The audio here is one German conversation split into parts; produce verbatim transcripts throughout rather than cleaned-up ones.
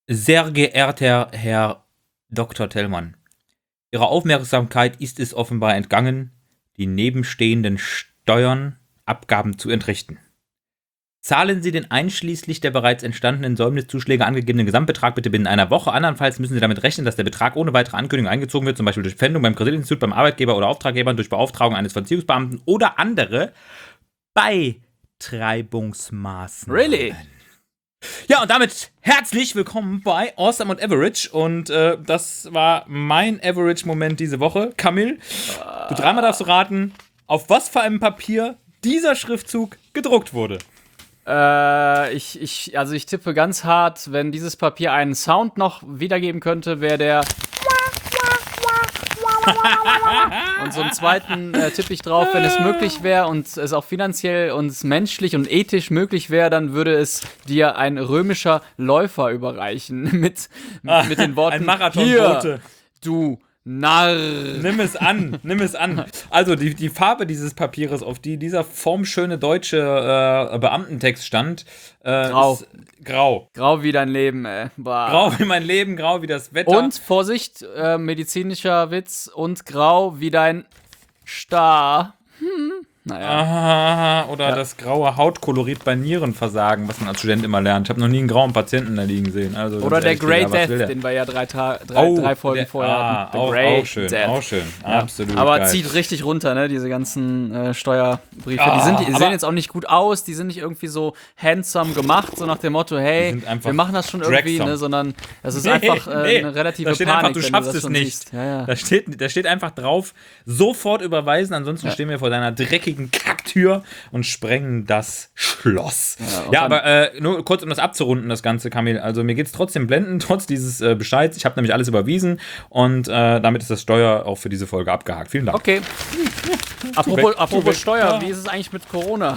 Sehr geehrter Herr Doktor Tellmann, Ihrer Aufmerksamkeit ist es offenbar entgangen, die nebenstehenden Steuern, Abgaben zu entrichten. Zahlen Sie den einschließlich der bereits entstandenen Säumniszuschläge angegebenen Gesamtbetrag bitte binnen einer Woche. Andernfalls müssen Sie damit rechnen, dass der Betrag ohne weitere Ankündigung eingezogen wird, zum Beispiel durch Pfändung beim Kreditinstitut, beim Arbeitgeber oder Auftraggeber, durch Beauftragung eines Vollziehungsbeamten oder andere Beitreibungsmaßnahmen. Really? Ja, und damit herzlich willkommen bei Awesome und Average. Und äh, das war mein Average-Moment diese Woche. Kamil, du dreimal darfst du raten, auf was für einem Papier dieser Schriftzug gedruckt wurde. Äh, ich, ich, also ich tippe ganz hart, wenn dieses Papier einen Sound noch wiedergeben könnte, wäre der und so einen zweiten äh, tippe ich drauf, wenn es möglich wäre und es auch finanziell und menschlich und ethisch möglich wäre, dann würde es dir ein römischer Läufer überreichen mit, Ah, mit den Worten, ein Marathonbote. hier, du Narr. Nimm es an, nimm es an. Also die, die Farbe dieses Papieres, auf die dieser formschöne deutsche äh, Beamtentext stand, äh, Grau. ist grau. Grau wie dein Leben, ey. Boah. Grau wie mein Leben, grau wie das Wetter. Und, Vorsicht, äh, medizinischer Witz, und grau wie dein Star. Hm, naja. Ah, oder Ja. das graue Hautkolorit bei Nierenversagen, was man als Student immer lernt. Ich habe noch nie einen grauen Patienten da liegen sehen. Also, Oder ganz der ehrlich, Grey Digga, was will Death, der? den wir ja drei, Ta- drei, Oh, drei Folgen der, vorher ah, hatten. The auch, Grey auch schön, Death. auch schön. Ja. Absolut Aber geil. zieht richtig runter, ne, diese ganzen äh, Steuerbriefe. Ah, die sind, die aber- sehen jetzt auch nicht gut aus, die sind nicht irgendwie so handsome gemacht, so nach dem Motto, hey, sind einfach wir machen das schon irgendwie, dragsome. ne, sondern das ist Nee, einfach äh, nee, eine relative da steht Panik, einfach, du wenn schaffst das es schon nicht. siehst. Ja, ja. Da, steht, da steht einfach drauf, sofort überweisen, ansonsten Ja. stehen wir vor deiner dreckigen Kacktür und sprengen das Schloss. Ja, Ja, und dann- aber äh, nur kurz, um das abzurunden, das Ganze, Kamil. Also mir geht's trotzdem blendend, trotz dieses äh, Bescheids. Ich habe nämlich alles überwiesen und äh, damit ist das Steuer auch für diese Folge abgehakt. Vielen Dank. Okay. Apropos, weg, apropos weg. Steuer, Ah. wie ist es eigentlich mit Corona?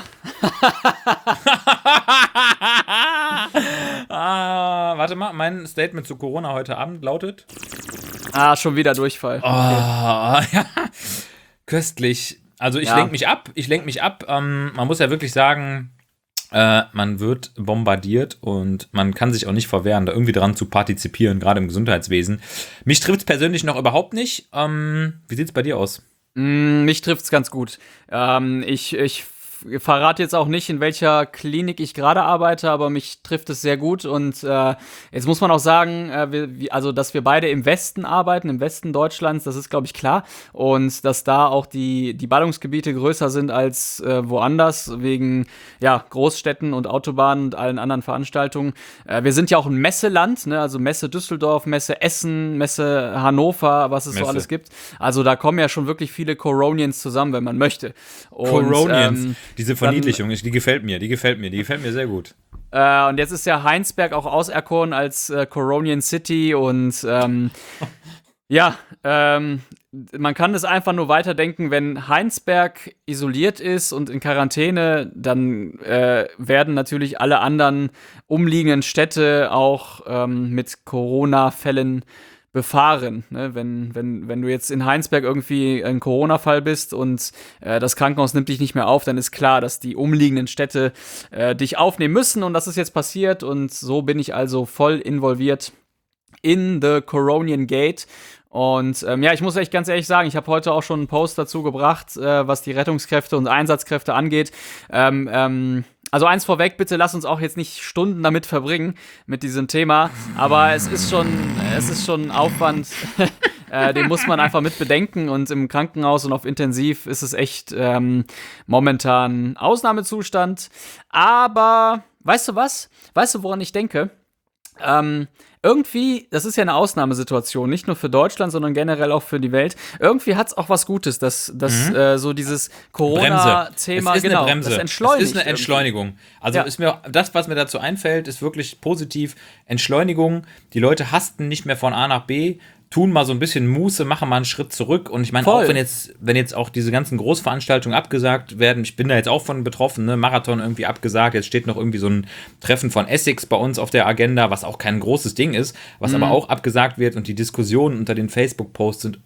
ah, warte mal, mein Statement zu Corona heute Abend lautet: Ah, schon wieder Durchfall. Ah, ja, köstlich. Also ich Ja. lenke mich ab, ich lenke mich ab. Ähm, man muss ja wirklich sagen, äh, man wird bombardiert und man kann sich auch nicht verwehren, da irgendwie dran zu partizipieren, gerade im Gesundheitswesen. Mich trifft es persönlich noch überhaupt nicht. Ähm, wie sieht es bei dir aus? Mm, mich trifft's ganz gut. Ähm, ich, ich f- verrate jetzt auch nicht, in welcher Klinik ich gerade arbeite, aber mich trifft es sehr gut. Und äh, jetzt muss man auch sagen, äh, wir, wie- also dass wir beide im Westen arbeiten, im Westen Deutschlands, das ist, glaube ich, klar. Und dass da auch die, die Ballungsgebiete größer sind als äh, woanders, wegen ja, Großstädten und Autobahnen und allen anderen Veranstaltungen. Äh, wir sind ja auch ein Messeland, ne? Also Messe Düsseldorf, Messe Essen, Messe Hannover, was es Messe. so alles gibt. Also da kommen ja schon wirklich viele Coronians zusammen, wenn man möchte. Und, Coronians. ähm, Diese Verniedlichung, ich- die gefällt mir, die gefällt mir, die gefällt mir sehr gut. Äh, und jetzt ist ja Heinsberg auch auserkoren als äh, Coronian City und ähm, ja, ähm, man kann es einfach nur weiterdenken, wenn Heinsberg isoliert ist und in Quarantäne, dann äh, werden natürlich alle anderen umliegenden Städte auch ähm, mit Corona-Fällen befahren. Ne? Wenn, wenn, wenn du jetzt in Heinsberg irgendwie ein Corona-Fall bist und äh, das Krankenhaus nimmt dich nicht mehr auf, dann ist klar, dass die umliegenden Städte äh, dich aufnehmen müssen und das ist jetzt passiert und so bin ich also voll involviert in the Coronian Gate. Und ähm, ja, ich muss echt ganz ehrlich sagen, ich habe heute auch schon einen Post dazu gebracht, äh, was die Rettungskräfte und Einsatzkräfte angeht. Ähm, ähm, also eins vorweg, bitte lass uns auch jetzt nicht Stunden damit verbringen, mit diesem Thema. Aber es ist schon, es ist schon ein Aufwand, äh, den muss man einfach mit bedenken. Und im Krankenhaus und auf Intensiv ist es echt ähm, momentan Ausnahmezustand. Aber weißt du was? Weißt du, woran ich denke? Ähm, irgendwie, das ist ja eine Ausnahmesituation, nicht nur für Deutschland, sondern generell auch für die Welt. Irgendwie hat es auch was Gutes, dass, dass Mhm. äh, so dieses Corona-Thema, Es ist genau, eine Bremse. das entschleunigt. Es ist eine Entschleunigung. Also Ja. ist mir das, was mir dazu einfällt, ist wirklich positiv. Entschleunigung. Die Leute hasten nicht mehr von A nach B, tun mal so ein bisschen Muße, machen mal einen Schritt zurück. Und ich meine, Voll. auch wenn jetzt, wenn jetzt auch diese ganzen Großveranstaltungen abgesagt werden, ich bin da jetzt auch von betroffen, ne? Marathon irgendwie abgesagt, jetzt steht noch irgendwie so ein Treffen von Essex bei uns auf der Agenda, was auch kein großes Ding ist, was Mhm. aber auch abgesagt wird und die Diskussionen unter den Facebook-Posts sind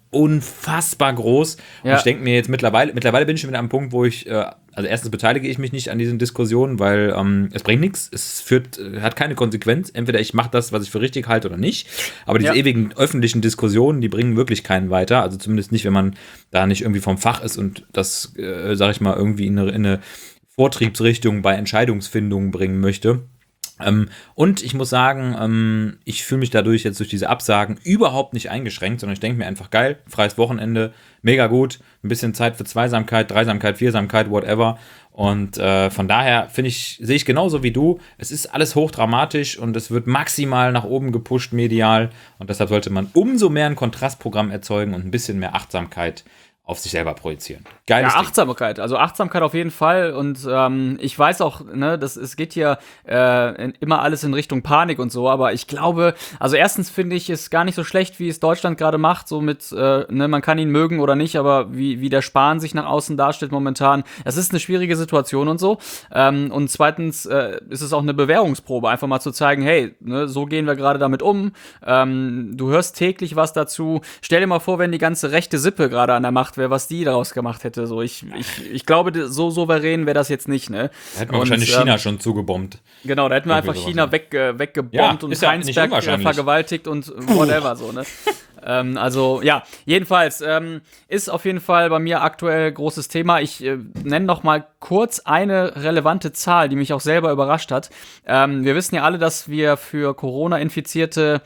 unfassbar groß. Und Ja. ich denke mir jetzt mittlerweile, mittlerweile bin ich schon wieder am Punkt, wo ich, äh, also erstens beteilige ich mich nicht an diesen Diskussionen, weil ähm, es bringt nichts, es führt, äh, hat keine Konsequenz. Entweder ich mache das, was ich für richtig halte oder nicht. Aber diese Ja. ewigen öffentlichen Diskussionen, die bringen wirklich keinen weiter. Also zumindest nicht, wenn man da nicht irgendwie vom Fach ist und das, äh, sag ich mal, irgendwie in eine, in eine Vortriebsrichtung bei Entscheidungsfindungen bringen möchte. Ähm, und ich muss sagen, ähm, ich fühle mich dadurch jetzt durch diese Absagen überhaupt nicht eingeschränkt, sondern ich denke mir einfach geil, freies Wochenende, mega gut, ein bisschen Zeit für Zweisamkeit, Dreisamkeit, Viersamkeit, whatever. Und äh, von daher finde ich, sehe ich genauso wie du, es ist alles hochdramatisch und es wird maximal nach oben gepusht medial und deshalb sollte man umso mehr ein Kontrastprogramm erzeugen und ein bisschen mehr Achtsamkeit auf sich selber projizieren. Geiles Ja, Ding. Achtsamkeit, also Achtsamkeit auf jeden Fall und ähm, ich weiß auch, ne, das, es geht hier äh, in, immer alles in Richtung Panik und so, aber ich glaube, also erstens finde ich es gar nicht so schlecht, wie es Deutschland gerade macht, so mit, äh, ne, man kann ihn mögen oder nicht, aber wie, wie der Spahn sich nach außen darstellt momentan, es ist eine schwierige Situation und so ähm, und zweitens äh, ist es auch eine Bewährungsprobe, einfach mal zu zeigen, hey, ne, so gehen wir gerade damit um, ähm, du hörst täglich was dazu, stell dir mal vor, wenn die ganze rechte Sippe gerade an der Macht wäre, was die daraus gemacht hätte. So, ich, ich, ich glaube, so souverän wäre das jetzt nicht, ne? Da hätten wir wahrscheinlich ähm, China schon zugebombt. Genau, da hätten wir Irgendwie einfach sowas, China ne? weg, äh, weggebombt Ja, und ist ja nicht Heinsberg äh, unwahrscheinlich. vergewaltigt und whatever, so, ne? ähm, also, ja, jedenfalls ähm, ist auf jeden Fall bei mir aktuell großes Thema. Ich äh, nenne noch mal kurz eine relevante Zahl, die mich auch selber überrascht hat. Ähm, wir wissen ja alle, dass wir für Corona-Infizierte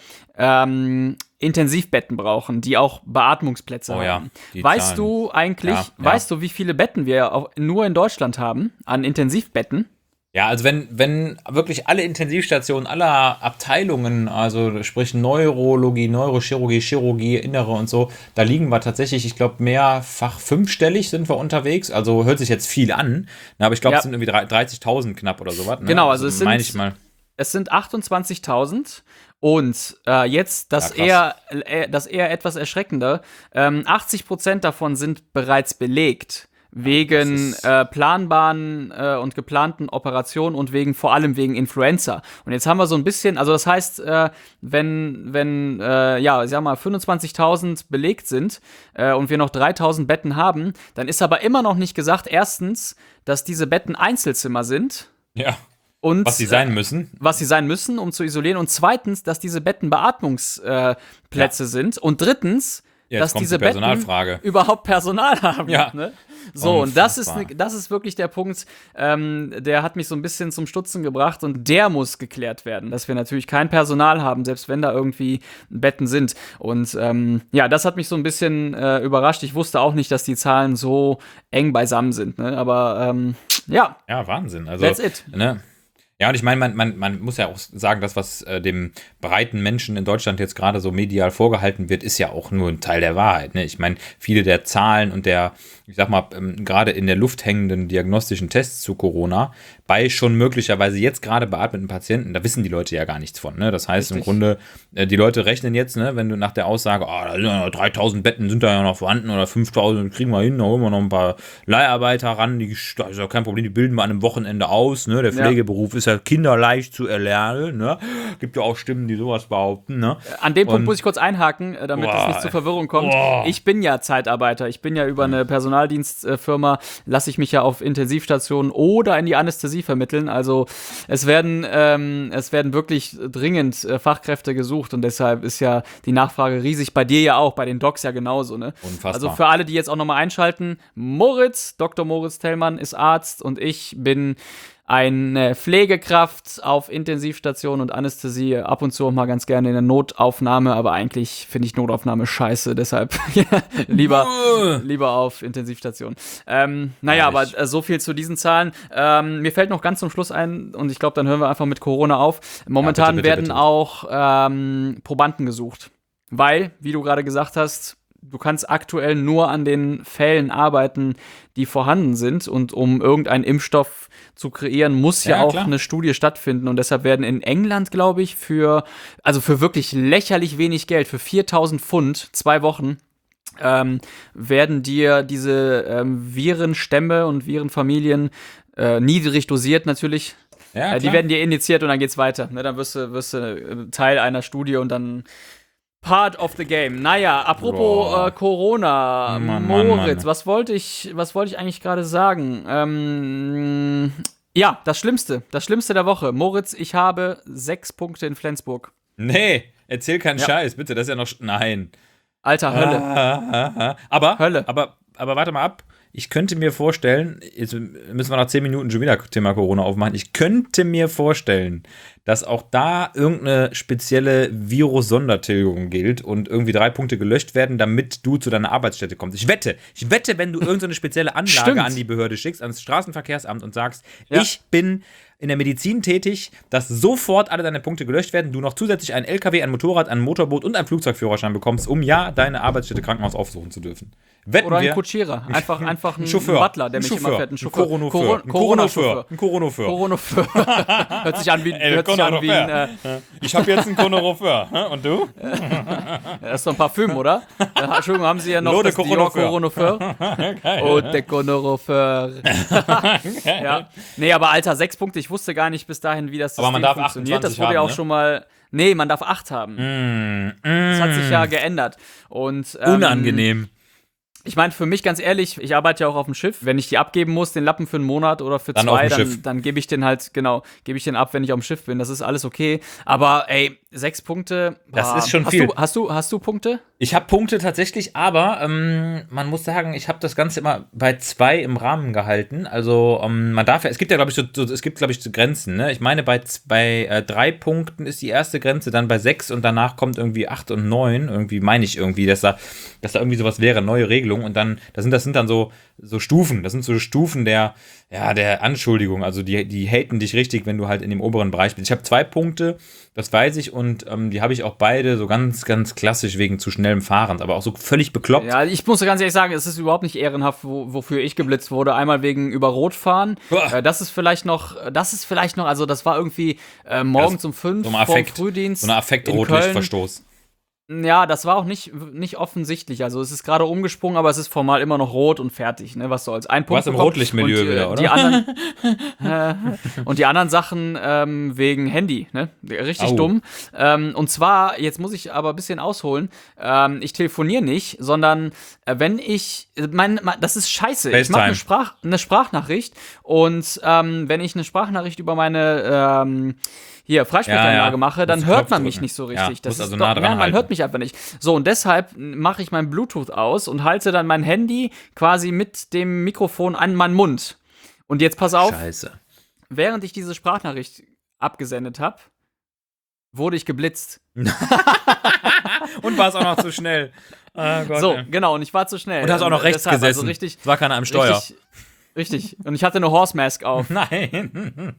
ähm, Intensivbetten brauchen, die auch Beatmungsplätze Oh ja, haben. die Weißt Zahlen. du eigentlich, Ja, ja. weißt du, wie viele Betten wir auch nur in Deutschland haben an Intensivbetten? Ja, also wenn, wenn wirklich alle Intensivstationen aller Abteilungen, also sprich Neurologie, Neurochirurgie, Chirurgie, Innere und so, da liegen wir tatsächlich, ich glaube, mehrfach fünfstellig sind wir unterwegs. Also hört sich jetzt viel an, ne, aber ich glaube, Ja. es sind irgendwie dreißigtausend knapp oder sowas. Ne? Genau, also es sind- meine ich mal. Es sind achtundzwanzigtausend und äh, jetzt das, Ja, eher, äh, das eher etwas erschreckende, ähm, achtzig Prozent davon sind bereits belegt. Wegen das ist- äh, planbaren äh, und geplanten Operationen und wegen vor allem wegen Influenza. Und jetzt haben wir so ein bisschen, also das heißt, äh, wenn, wenn äh, ja, ich sag mal, fünfundzwanzigtausend belegt sind äh, und wir noch dreitausend Betten haben, dann ist aber immer noch nicht gesagt, erstens, dass diese Betten Einzelzimmer sind. Ja, Und, was sie sein müssen. was sie sein müssen, um zu isolieren. Und zweitens, dass diese Betten Beatmungsplätze äh, Plätze sind. Und drittens, Jetzt dass kommt diese die Personalfrage. Betten überhaupt Personal haben. Ja. Ne? So, und das ist, Unfassbar. ne, das ist wirklich der Punkt, ähm, der hat mich so ein bisschen zum Stutzen gebracht und der muss geklärt werden, dass wir natürlich kein Personal haben, selbst wenn da irgendwie Betten sind. Und ähm, ja, das hat mich so ein bisschen äh, überrascht. Ich wusste auch nicht, dass die Zahlen so eng beisammen sind. Ne? Aber ähm, ja, Ja, Wahnsinn. Also, that's it. Ne? Ja, und ich meine, man, man, man muss ja auch sagen, das, was äh, dem breiten Menschen in Deutschland jetzt gerade so medial vorgehalten wird, ist ja auch nur ein Teil der Wahrheit. Ne? Ich meine, viele der Zahlen und der, ich sag mal, ähm, gerade in der Luft hängenden diagnostischen Tests zu Corona, bei schon möglicherweise jetzt gerade beatmeten Patienten, da wissen die Leute ja gar nichts von. Ne? Das heißt Richtig. im Grunde, äh, die Leute rechnen jetzt, ne, wenn du nach der Aussage, oh, da sind ja noch dreitausend Betten sind da ja noch vorhanden oder fünftausend kriegen wir hin, da holen wir noch ein paar Leiharbeiter ran, die, das ist ja kein Problem, die bilden wir an einem Wochenende aus. Ne? Der Ja. Pflegeberuf ist ja kinderleicht zu erlernen. Ne? Gibt ja auch Stimmen, die sowas behaupten. Ne? An dem Punkt Und- muss ich kurz einhaken, äh, damit es Boah. nicht zu Verwirrung kommt. Boah. Ich bin ja Zeitarbeiter. Ich bin ja über eine Personaldienstfirma, lasse ich mich ja auf Intensivstationen oder in die Anästhesie vermitteln. Also es werden, ähm, es werden wirklich dringend äh, Fachkräfte gesucht und deshalb ist ja die Nachfrage riesig. Bei dir ja auch, bei den Docs ja genauso. Ne? Unfassbar. Also für alle, die jetzt auch nochmal einschalten, Moritz, Doktor Moritz Tellmann ist Arzt und ich bin eine Pflegekraft auf Intensivstation und Anästhesie, ab und zu auch mal ganz gerne in der Notaufnahme, aber eigentlich finde ich Notaufnahme scheiße, deshalb lieber, lieber auf Intensivstation. Ähm, naja, aber Herrlich. äh, so viel zu diesen Zahlen. Ähm, mir fällt noch ganz zum Schluss ein, und ich glaube, dann hören wir einfach mit Corona auf. Momentan bitte, bitte, werden bitte. auch ähm, Probanden gesucht, weil, wie du gerade gesagt hast, du kannst aktuell nur an den Fällen arbeiten, die vorhanden sind. Und um irgendeinen Impfstoff zu kreieren, muss ja, Ja, auch klar. eine Studie stattfinden. Und deshalb werden in England, glaube ich, für, also für wirklich lächerlich wenig Geld, für viertausend Pfund, zwei Wochen, ähm, werden dir diese ähm, Virenstämme und Virenfamilien äh, niedrig dosiert natürlich. Ja, Äh, die klar. werden dir injiziert und dann geht's weiter. Ne, dann wirst du, wirst du äh, Teil einer Studie und dann Part of the game. Naja, apropos Boah. äh, Corona, Mann, Mann, Moritz, Mann. was wollte ich, was wollte ich eigentlich gerade sagen? Ähm, ja, das Schlimmste, das Schlimmste der Woche. Moritz, ich habe sechs Punkte in Flensburg. Nee, erzähl keinen Ja. Scheiß, bitte, das ist ja noch. Nein. Alter, Hölle. Ah, ah, ah. Aber, Hölle. aber, aber warte mal ab. Ich könnte mir vorstellen, jetzt müssen wir nach zehn Minuten schon wieder Thema Corona aufmachen. Ich könnte mir vorstellen, dass auch da irgendeine spezielle Virus-Sondertilgung gilt und irgendwie drei Punkte gelöscht werden, damit du zu deiner Arbeitsstätte kommst. Ich wette, ich wette, wenn du irgendeine spezielle Anlage Stimmt. an die Behörde schickst, ans Straßenverkehrsamt und sagst, Ja. ich bin in der Medizin tätig, dass sofort alle deine Punkte gelöscht werden, du noch zusätzlich einen L K W, ein Motorrad, ein Motorboot und einen Flugzeugführerschein bekommst, um ja deine Arbeitsstätte Krankenhaus aufsuchen zu dürfen. Wetten Oder ein wir? Kutschierer. Einfach, einfach ein, Ein Chauffeur. Butler, der ein mich Chauffeur. immer fährt. Ein Ein Chauffeur. Coronaufeur. Coro- Ein Coronaufeur. Corona-Chauffeur. Ein Coronaufeur. Coronaufeur. Hört sich an wie, El hört sich an wie ein, äh, Coronaufeur. Ich habe jetzt einen Coronaufeur. Hä? Und du? das ist doch ein Parfüm, oder? Äh, Entschuldigung, haben Sie ja noch L'eau de das Dior Coronaufeur. Coronaufeur? Oh, der Coronaufeur. Ja. Nee, aber Alter, sechs Punkte. Ich wusste gar nicht bis dahin, wie das Aber man System darf funktioniert. Das achtundzwanzig wurde ja haben, auch ne? schon mal. Nee, man darf acht haben. Mm, Das hat sich ja mm. geändert. Und, ähm, Unangenehm. Ich meine, für mich ganz ehrlich, ich arbeite ja auch auf dem Schiff. Wenn ich die abgeben muss, den Lappen für einen Monat oder für Dann auf zwei, dem dann, Schiff. dann gebe ich den halt, genau, gebe ich den ab, wenn ich auf dem Schiff bin. Das ist alles okay. Aber ey, sechs Punkte. Das boah. ist schon hast viel. Du, hast, du, hast du Punkte? Ich habe Punkte tatsächlich, aber ähm, man muss sagen, ich habe das Ganze immer bei zwei im Rahmen gehalten. Also ähm, man darf ja, es gibt ja glaube ich so, so, es gibt glaube ich so Grenzen. Ne? Ich meine bei z- bei äh, drei Punkten ist die erste Grenze, dann bei sechs und danach kommt irgendwie acht und neun. Irgendwie meine ich irgendwie, dass da, dass da irgendwie sowas wäre, neue Regelung und dann, das sind das sind dann so so Stufen. Das sind so Stufen der ja der Anschuldigung. Also die die haten dich richtig, wenn du halt in dem oberen Bereich bist. Ich habe zwei Punkte. Das weiß ich und ähm, die habe ich auch beide so ganz, ganz klassisch wegen zu schnellem Fahrens, aber auch so völlig bekloppt. Ja, ich muss ganz ehrlich sagen, es ist überhaupt nicht ehrenhaft, wo, wofür ich geblitzt wurde. Einmal wegen über Rot fahren. Uah. Äh, das ist vielleicht noch, das ist vielleicht noch, also das war irgendwie äh, morgens um fünf So ein vor dem Affekt, Frühdienst. so eine in Affekt-Rotlichtverstoß. Ja, das war auch nicht, nicht offensichtlich. Also es ist gerade umgesprungen, aber es ist formal immer noch rot und fertig, ne? Was soll's. Ein Du Punkt warst im bekommen. Rotlichtmilieu Und, äh, wieder, oder? Die anderen, äh, und die anderen Sachen ähm, wegen Handy, ne? Richtig Au. dumm. Ähm, und zwar, jetzt muss ich aber ein bisschen ausholen, ähm, ich telefoniere nicht, sondern äh, wenn ich, mein, mein, das ist scheiße. Ich mache eine, FaceTime. Sprach, eine Sprachnachricht und ähm, wenn ich eine Sprachnachricht über meine ähm, hier Freisprechanlage Ja, ja. mache, dann Musst hört Knopf man mich drücken. nicht so Ja, richtig. das musst also ist nah doch, dran ja, man halten. hört mich einfach nicht. So, und deshalb mache ich mein Bluetooth aus und halte dann mein Handy quasi mit dem Mikrofon an meinen Mund. Und jetzt pass auf, Scheiße. während ich diese Sprachnachricht abgesendet habe, wurde ich geblitzt. Und war es auch noch zu schnell. Oh Gott, So, ey. genau, und ich war zu schnell. Und hast auch noch Und rechts deshalb, gesessen. Also richtig, Es war keiner am Steuer. richtig, richtig. Und ich hatte eine Horse Mask auf. Nein.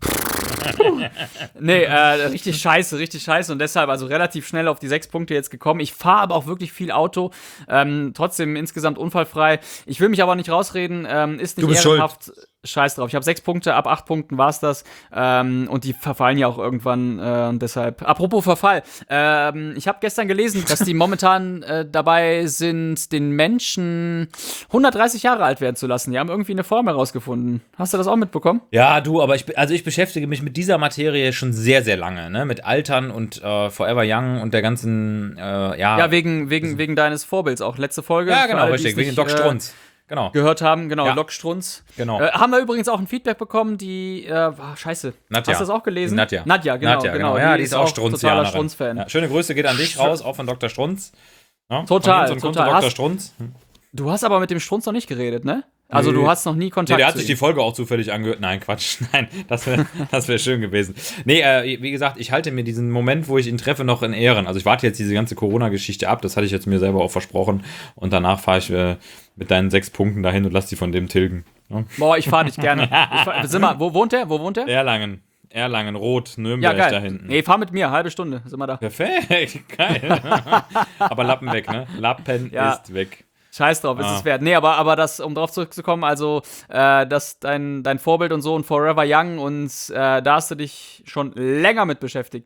Nee, äh, richtig scheiße, richtig scheiße und deshalb also relativ schnell auf die sechs Punkte jetzt gekommen. Ich fahre aber auch wirklich viel Auto, ähm, trotzdem insgesamt unfallfrei. Ich will mich aber nicht rausreden, ähm, ist nicht Du bist ehrenhaft. Scheiß drauf. Ich habe sechs Punkte, ab acht Punkten war's das. Ähm, und die verfallen ja auch irgendwann. Äh, und deshalb. Apropos Verfall. Ähm, ich habe gestern gelesen, dass die momentan äh, dabei sind, den Menschen hundertdreißig Jahre alt werden zu lassen. Die haben irgendwie eine Form herausgefunden. Hast du das auch mitbekommen? Ja, du, aber ich, also ich beschäftige mich mit dieser Materie schon sehr, sehr lange, ne? Mit Altern und äh, Forever Young und der ganzen, äh, ja. Ja, wegen, wegen, wegen deines Vorbilds auch. Letzte Folge. Ja, Für genau, alle, die richtig, es wegen nicht, Doc äh, Strunz. Genau. Gehört haben, genau, Ja. Doc Strunz. Genau. Äh, haben wir übrigens auch ein Feedback bekommen, die, äh, ah, scheiße. Nadja. Hast du das auch gelesen? Nadja. Nadja, genau, Nadja, genau. Ja, die ist auch totaler Strunzianerin. Strunz-Fan. Ja, schöne Grüße geht an dich raus, auch von Doktor Strunz. Ja, Total, von uns und total. Doktor Hast- Strunz. Du hast aber mit dem Strunz noch nicht geredet, ne? Also Nee. du hast noch nie Nee, Kontakt der hat zu sich ihm. die Folge auch zufällig angehört. Nein, Quatsch. Nein, das wäre das wär schön gewesen. Nee, äh, wie gesagt, ich halte mir diesen Moment, wo ich ihn treffe, noch in Ehren. Also ich warte jetzt diese ganze Corona-Geschichte ab. Das hatte ich jetzt mir selber auch versprochen. Und danach fahre ich äh, mit deinen sechs Punkten dahin und lass die von dem tilgen. Ja? Boah, ich fahr dich gerne. Ich fahr, sind wir, wo wohnt der? Wo wohnt der? Erlangen. Erlangen, Rot, Ja, Nürnberg geil. da hinten. Nee, fahr mit mir, halbe Stunde sind wir da. Perfekt, geil. Aber Lappen weg, ne? Lappen Ja. ist weg. Scheiß drauf, ist Ah. es wert. Nee, aber, aber das, um drauf zurückzukommen, also, äh, das dein, dein Vorbild und so und Forever Young und äh, da hast du dich schon länger mit beschäftigt, ja?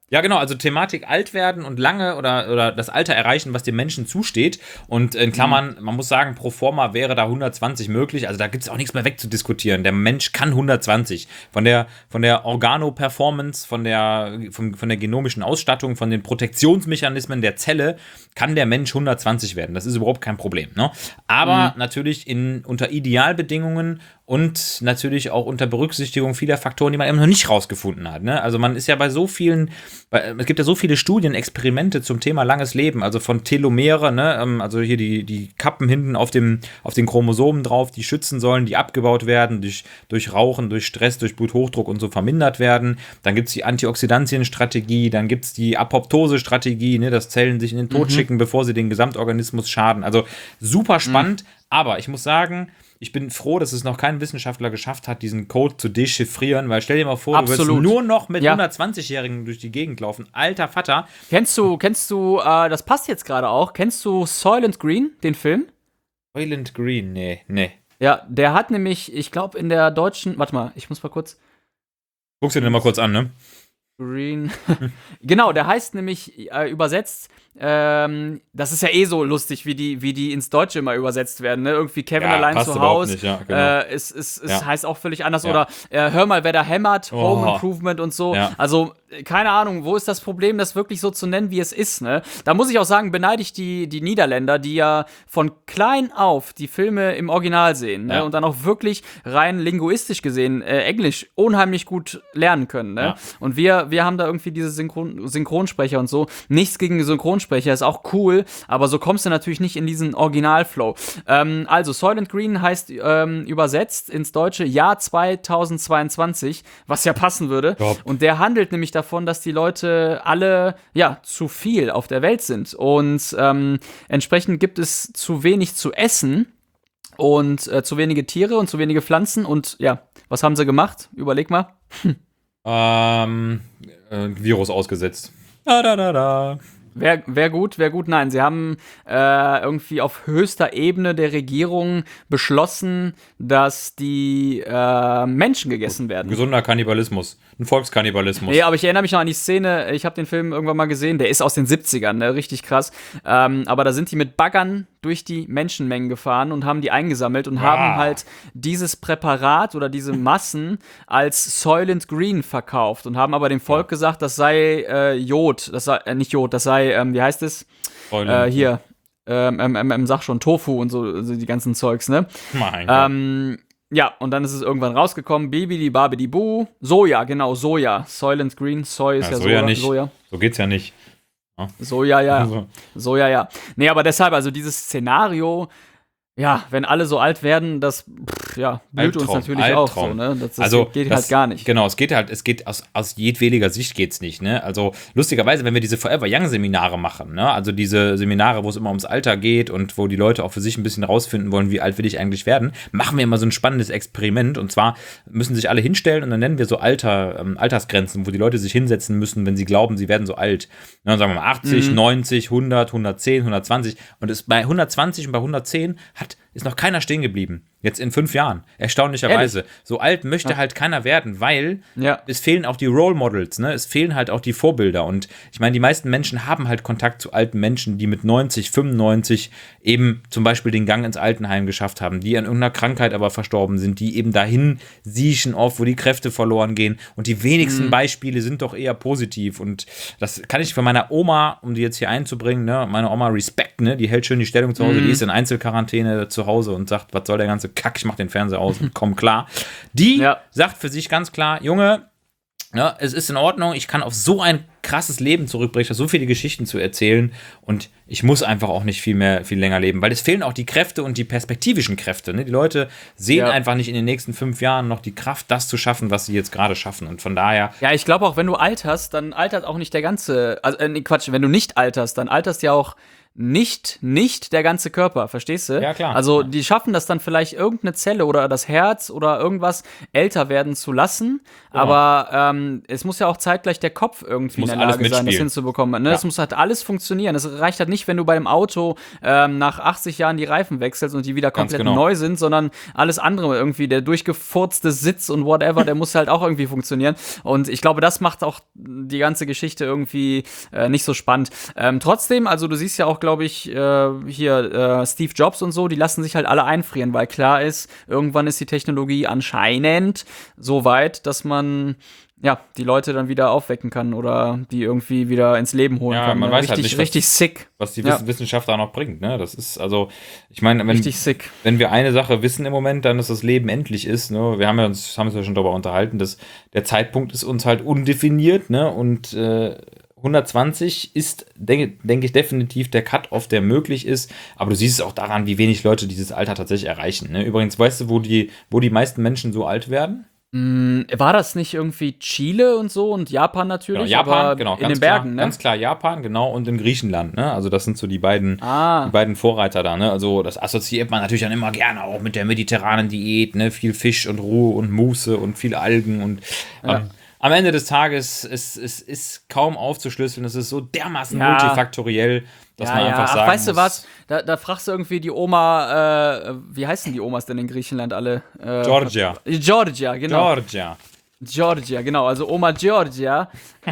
Ja, genau, also Thematik alt werden und lange oder, oder das Alter erreichen, was dem Menschen zusteht. Und in Klammern, mhm. man muss sagen, pro forma wäre da hundertzwanzig möglich. Also da gibt es auch nichts mehr wegzudiskutieren. Der Mensch kann hundertzwanzig. Von der, von der Organo-Performance, von der, von, von der genomischen Ausstattung, von den Protektionsmechanismen der Zelle kann der Mensch hundertzwanzig werden. Das ist überhaupt kein Problem. Ne? Aber mhm. natürlich in, unter Idealbedingungen und natürlich auch unter Berücksichtigung vieler Faktoren, die man eben noch nicht rausgefunden hat. Ne? Also man ist ja bei so vielen, bei, es gibt ja so viele Studien, Experimente zum Thema langes Leben, also von Telomere, ne? Also hier die, die Kappen hinten auf, dem, auf den Chromosomen drauf, die schützen sollen, die abgebaut werden, durch, durch Rauchen, durch Stress, durch Bluthochdruck und so vermindert werden. Dann gibt es die Antioxidantienstrategie, dann gibt es die Apoptose-Strategie, ne? Dass Zellen sich in den Tod mhm. schicken, bevor sie den Gesamtorganismus schaden. Also super spannend, mhm. aber ich muss sagen, ich bin froh, dass es noch kein Wissenschaftler geschafft hat, diesen Code zu dechiffrieren, weil stell dir mal vor, Absolut. Du würdest nur noch mit ja. hundertzwanzig-Jährigen durch die Gegend laufen. Alter Vater. Kennst du, kennst du, äh, das passt jetzt gerade auch, kennst du Soylent Green, den Film? Soylent Green, nee, nee. Ja, der hat nämlich, ich glaube in der deutschen, warte mal, ich muss mal kurz. Guckst du den mal kurz an, ne? Green. Genau, der heißt nämlich äh, übersetzt, ähm, das ist ja eh so lustig, wie die, wie die ins Deutsche immer übersetzt werden, ne? Irgendwie Kevin ja, allein zu Hause. Ja, genau. äh, es es, es ja. heißt auch völlig anders. Ja. Oder äh, hör mal, wer da hämmert, oh. Home Improvement und so. Ja. Also, keine Ahnung, wo ist das Problem, das wirklich so zu nennen, wie es ist, ne? Da muss ich auch sagen, beneide ich die, die Niederländer, die ja von klein auf die Filme im Original sehen, ne? Ja. Und dann auch wirklich rein linguistisch gesehen äh, Englisch unheimlich gut lernen können, ne? Ja. Und wir, wir haben da irgendwie diese Synchron- Synchronsprecher und so. Nichts gegen Synchronsprecher, ist auch cool, aber so kommst du natürlich nicht in diesen Originalflow. Ähm, also, Soylent Green heißt ähm, übersetzt ins Deutsche Jahr zweitausendzweiundzwanzig, was ja passen würde. Top. Und der handelt nämlich davon, dass die Leute alle, ja, zu viel auf der Welt sind. Und ähm, entsprechend gibt es zu wenig zu essen und äh, zu wenige Tiere und zu wenige Pflanzen. Und ja, was haben sie gemacht? Überleg mal. Ähm, äh, Virus ausgesetzt. Da, da, da, da. Wäre wär gut, wäre gut. Nein, sie haben äh, irgendwie auf höchster Ebene der Regierung beschlossen, dass die äh, Menschen gegessen werden. Gesunder Kannibalismus. Ein Volkskannibalismus. Nee, aber ich erinnere mich noch an die Szene, ich habe den Film irgendwann mal gesehen, der ist aus den siebzigern, ne? Richtig krass. Ähm, aber da sind die mit Baggern durch die Menschenmengen gefahren und haben die eingesammelt und ah. haben halt dieses Präparat oder diese Massen als Soylent Green verkauft und haben aber dem Volk ja. gesagt, das sei äh, Jod, das sei, äh, nicht Jod, das sei, ähm, wie heißt es? Äh, hier, ähm, ähm, ähm, sag schon, Tofu und so, also die ganzen Zeugs, ne? Mein ähm, Gott. Ja, und dann ist es irgendwann rausgekommen, Bibidi Babidi Bu, Soja, genau, Soja, Soylent Green, Soy ist ja, ja Soja. Soja, Nicht. Soja. So geht's ja nicht. Ja. Soja, ja. Also. Soja, ja. Nee, aber deshalb, also dieses Szenario, ja, wenn alle so alt werden, das, pff, ja, blüht Albtraum, uns natürlich Albtraum. auch so, ne? Das, das also, geht das, halt gar nicht. Genau, es geht halt, es geht aus, aus jedwediger Sicht geht's nicht, ne? Also, lustigerweise, wenn wir diese Forever Young Seminare machen, ne? Also diese Seminare, wo es immer ums Alter geht und wo die Leute auch für sich ein bisschen rausfinden wollen, wie alt will ich eigentlich werden, machen wir immer so ein spannendes Experiment. Und zwar müssen sich alle hinstellen und dann nennen wir so Alter, ähm, Altersgrenzen, wo die Leute sich hinsetzen müssen, wenn sie glauben, sie werden so alt. Und dann sagen wir mal achtzig, mhm. neunzig, hundert, hundertzehn, hundertzwanzig. Und es, bei hundertzwanzig und bei hundertzehn hat, ist noch keiner stehen geblieben. Jetzt in fünf Jahren. Erstaunlicherweise. Ehrlich? So alt möchte ja. halt keiner werden, weil ja. es fehlen auch die Role Models, ne? Es fehlen halt auch die Vorbilder. Und ich meine, die meisten Menschen haben halt Kontakt zu alten Menschen, die mit neunzig, fünfundneunzig eben zum Beispiel den Gang ins Altenheim geschafft haben, die an irgendeiner Krankheit aber verstorben sind, die eben dahin siechen oft, wo die Kräfte verloren gehen. Und die wenigsten mhm. Beispiele sind doch eher positiv. Und das kann ich von meiner Oma, um die jetzt hier einzubringen, ne? Meine Oma Respekt, ne? Die hält schön die Stellung zu Hause, mhm. die ist in Einzelquarantäne zu Hause und sagt, was soll der ganze Kack, ich mach den Fernseher aus und komm klar. Die ja. sagt für sich ganz klar, Junge, ja, es ist in Ordnung, ich kann auf so ein krasses Leben zurückbringen, so viele Geschichten zu erzählen und ich muss einfach auch nicht viel mehr, viel länger leben, weil es fehlen auch die Kräfte und die perspektivischen Kräfte. Ne? Die Leute sehen ja. einfach nicht in den nächsten fünf Jahren noch die Kraft, das zu schaffen, was sie jetzt gerade schaffen und von daher... Ja, ich glaube auch, wenn du alterst, dann altert auch nicht der ganze, also äh, nee, Quatsch, wenn du nicht alterst, dann alterst ja auch nicht, nicht der ganze Körper, verstehst du? Ja, klar. Also Ja. die schaffen das dann vielleicht irgendeine Zelle oder das Herz oder irgendwas älter werden zu lassen, Genau. aber ähm, es muss ja auch zeitgleich der Kopf irgendwie in muss der alles Lage sein, das mitspielen. hinzubekommen. Ne? Ja. Es muss halt alles funktionieren. Es reicht halt nicht, wenn du bei dem Auto ähm, nach achtzig Jahren die Reifen wechselst und die wieder Ganz komplett genau. neu sind, sondern alles andere irgendwie, der durchgefurzte Sitz und whatever, der muss halt auch irgendwie funktionieren. Und ich glaube, das macht auch die ganze Geschichte irgendwie äh, nicht so spannend. Ähm, trotzdem, also du siehst ja auch, glaube ich, äh, hier äh, Steve Jobs und so, die lassen sich halt alle einfrieren, weil klar ist, irgendwann ist die Technologie anscheinend so weit, dass man ja, die Leute dann wieder aufwecken kann oder die irgendwie wieder ins Leben holen Ja, kann. man Ne? weiß halt richtig, nicht, was- richtig sick. Was die Ja. Wiss- Wissenschaft da noch bringt, ne? Das ist, also, ich meine, wenn, Richtig sick. wenn wir eine Sache wissen im Moment, dann, dass das Leben endlich ist, ne? Wir haben ja uns, haben uns ja schon darüber unterhalten, dass der Zeitpunkt ist uns halt undefiniert, ne? Und äh, hundertzwanzig ist, denke denk ich, definitiv der Cut-Off, der möglich ist. Aber du siehst es auch daran, wie wenig Leute dieses Alter tatsächlich erreichen. Ne? Übrigens, weißt du, wo die, wo die meisten Menschen so alt werden? Mm, war das nicht irgendwie Chile und so und Japan natürlich? Genau, Japan, aber genau, in ganz den Bergen, klar, ne? ganz klar Japan, genau, und in Griechenland, ne? Also das sind so die beiden, Ah. die beiden Vorreiter da, ne? Also das assoziiert man natürlich dann immer gerne auch mit der mediterranen Diät, ne? Viel Fisch und Ruhe und Muße und viel Algen und Ja. ähm, am Ende des Tages ist es ist kaum aufzuschlüsseln. Es ist so dermaßen Ja. multifaktoriell, dass ja, man ja. einfach Ach, sagen weißt du muss, was? Da, da fragst du irgendwie die Oma, äh, wie heißen die Omas denn in Griechenland alle? Äh, Georgia. Georgia, genau. Georgia. Georgia, genau. Also Oma Georgia.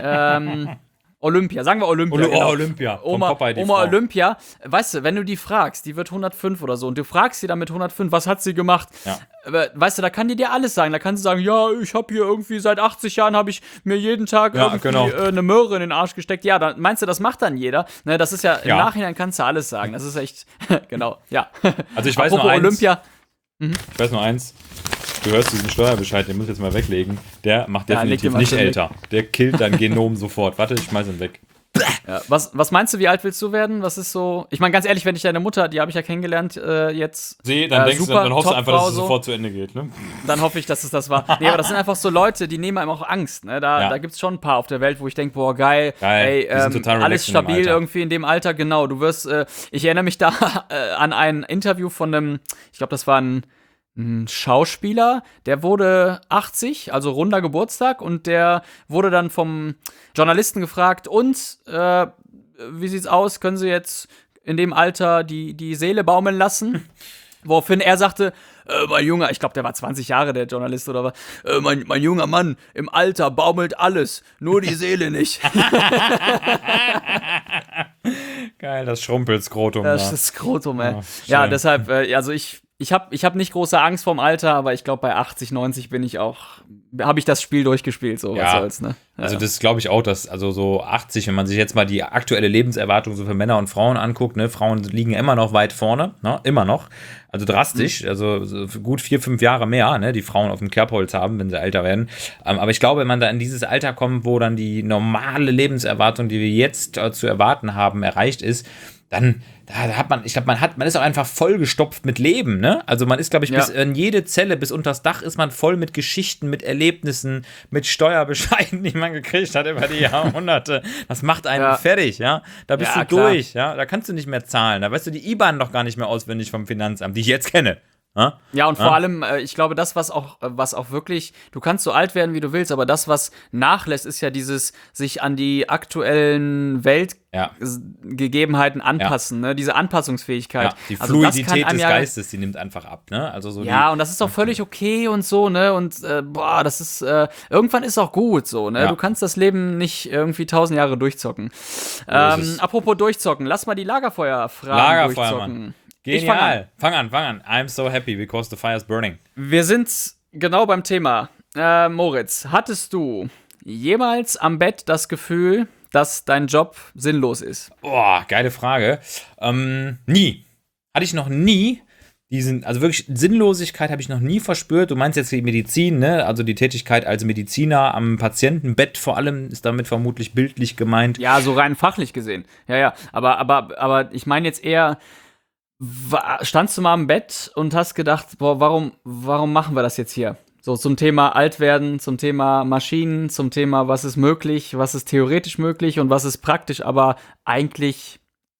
ähm, Olympia, sagen wir Olympia. Olu- genau. oh, Olympia. Vom Oma, Popeye, die Oma Frau. Olympia, weißt du, wenn du die fragst, die wird hundertfünf oder so, und du fragst sie dann mit hundertfünf, was hat sie gemacht? Ja. Aber, weißt du, da kann die dir alles sagen. Da kann sie sagen, ja, ich habe hier irgendwie seit achtzig Jahren habe ich mir jeden Tag Ja, irgendwie genau. äh, eine Möhre in den Arsch gesteckt. Ja, dann meinst du, das macht dann jeder? Ne, das ist ja, im Ja. Nachhinein kannst du alles sagen. Das ist echt, genau, ja. Also ich weiß Apropos nur eins. Olympia. Ich weiß nur eins. Du hörst diesen Steuerbescheid, den muss ich jetzt mal weglegen. Der macht Ja, leg definitiv den mal nicht schön weg. älter. Der killt dein Genom sofort. Warte, ich schmeiß ihn weg. Ja, was, was meinst du, wie alt willst du werden? Was ist so? Ich meine, ganz ehrlich, wenn ich deine Mutter, die habe ich ja kennengelernt, äh, jetzt. Sieh, dann äh, denkst du, super, dann hoffst du einfach, dass es Topfrau so. sofort zu Ende geht, ne? Dann hoffe ich, dass es das war. Nee, aber das sind einfach so Leute, die nehmen einem auch Angst. Ne? Da, Ja. da gibt es schon ein paar auf der Welt, wo ich denke, boah, geil, Geil, ey, die sind ähm, total alles relaxed in dem stabil Alter. irgendwie in dem Alter, genau. Du wirst, äh, ich erinnere mich da äh, an ein Interview von einem, ich glaube, das war ein, ein Schauspieler, der wurde achtzig, also runder Geburtstag, und der wurde dann vom Journalisten gefragt, und äh, wie sieht's aus, können Sie jetzt in dem Alter die, die Seele baumeln lassen? Woraufhin er sagte, äh, mein junger, ich glaube, der war zwanzig Jahre, der Journalist oder was, äh, mein, mein junger Mann, im Alter baumelt alles, nur die Seele nicht. Geil, das Schrumpelskrotum Das da. ist das Skrotum, ey. Ja, Ja, schön. deshalb, äh, also ich, ich habe ich hab nicht große Angst vorm Alter, aber ich glaube, bei achtzig, neunzig bin ich auch, habe ich das Spiel durchgespielt, so was Ja. soll's, ne? Ja. Also das glaube ich auch, dass also so achtzig, wenn man sich jetzt mal die aktuelle Lebenserwartung so für Männer und Frauen anguckt, ne, Frauen liegen immer noch weit vorne, ne, immer noch, also drastisch, Mhm. also so für gut vier, fünf Jahre mehr, ne, die Frauen auf dem Kerbholz haben, wenn sie älter werden. Ähm, aber ich glaube, wenn man da in dieses Alter kommt, wo dann die normale Lebenserwartung, die wir jetzt äh, zu erwarten haben, erreicht ist, dann da, da hat man, ich glaube, man hat, man ist auch einfach vollgestopft mit Leben, ne? Also man ist, glaube ich, Ja. bis in jede Zelle, bis unters Dach ist man voll mit Geschichten, mit Erlebnissen, mit Steuerbescheiden, die man gekriegt hat über die Jahrhunderte. Das macht einen Ja. fertig, ja? Da bist Ja, du klar. durch, ja? Da kannst du nicht mehr zahlen. Da weißt du die I B A N noch gar nicht mehr auswendig vom Finanzamt, die ich jetzt kenne. Ja? Ja, und vor Ja. allem, äh, ich glaube, das, was auch, äh, was auch wirklich, du kannst so alt werden, wie du willst, aber das, was nachlässt, ist ja dieses sich an die aktuellen Ja. Weltgegebenheiten anpassen, ne? Diese Anpassungsfähigkeit. Ja, die Also das kann Fluidität einem des ja, Geistes, die nimmt einfach ab, ne? Also so Ja, die, und das ist auch völlig okay und so, ne? Und äh, boah, das ist, äh, irgendwann ist auch gut so, ne? Ja. Du kannst das Leben nicht irgendwie tausend Jahre durchzocken. ist Ähm, es. apropos durchzocken, lass mal die Lagerfeuerfragen Lagerfeuer, durchzocken. Mann. Ich fang an. Genial. Fang an, fang an. I'm so happy because the fire is burning. Wir sind genau beim Thema. Äh, Moritz, hattest du jemals am Bett das Gefühl, dass dein Job sinnlos ist? Boah, geile Frage. Ähm, nie. Hatte ich noch nie. Diesen, also wirklich Sinnlosigkeit habe ich noch nie verspürt. Du meinst jetzt die Medizin, ne? Also die Tätigkeit als Mediziner am Patientenbett vor allem ist damit vermutlich bildlich gemeint. Ja, so rein fachlich gesehen. Ja, ja. Aber, aber, aber ich meine jetzt eher, wa- standst du mal am Bett und hast gedacht, boah, warum, warum machen wir das jetzt hier? So zum Thema Altwerden, zum Thema Maschinen, zum Thema, was ist möglich, was ist theoretisch möglich und was ist praktisch, aber eigentlich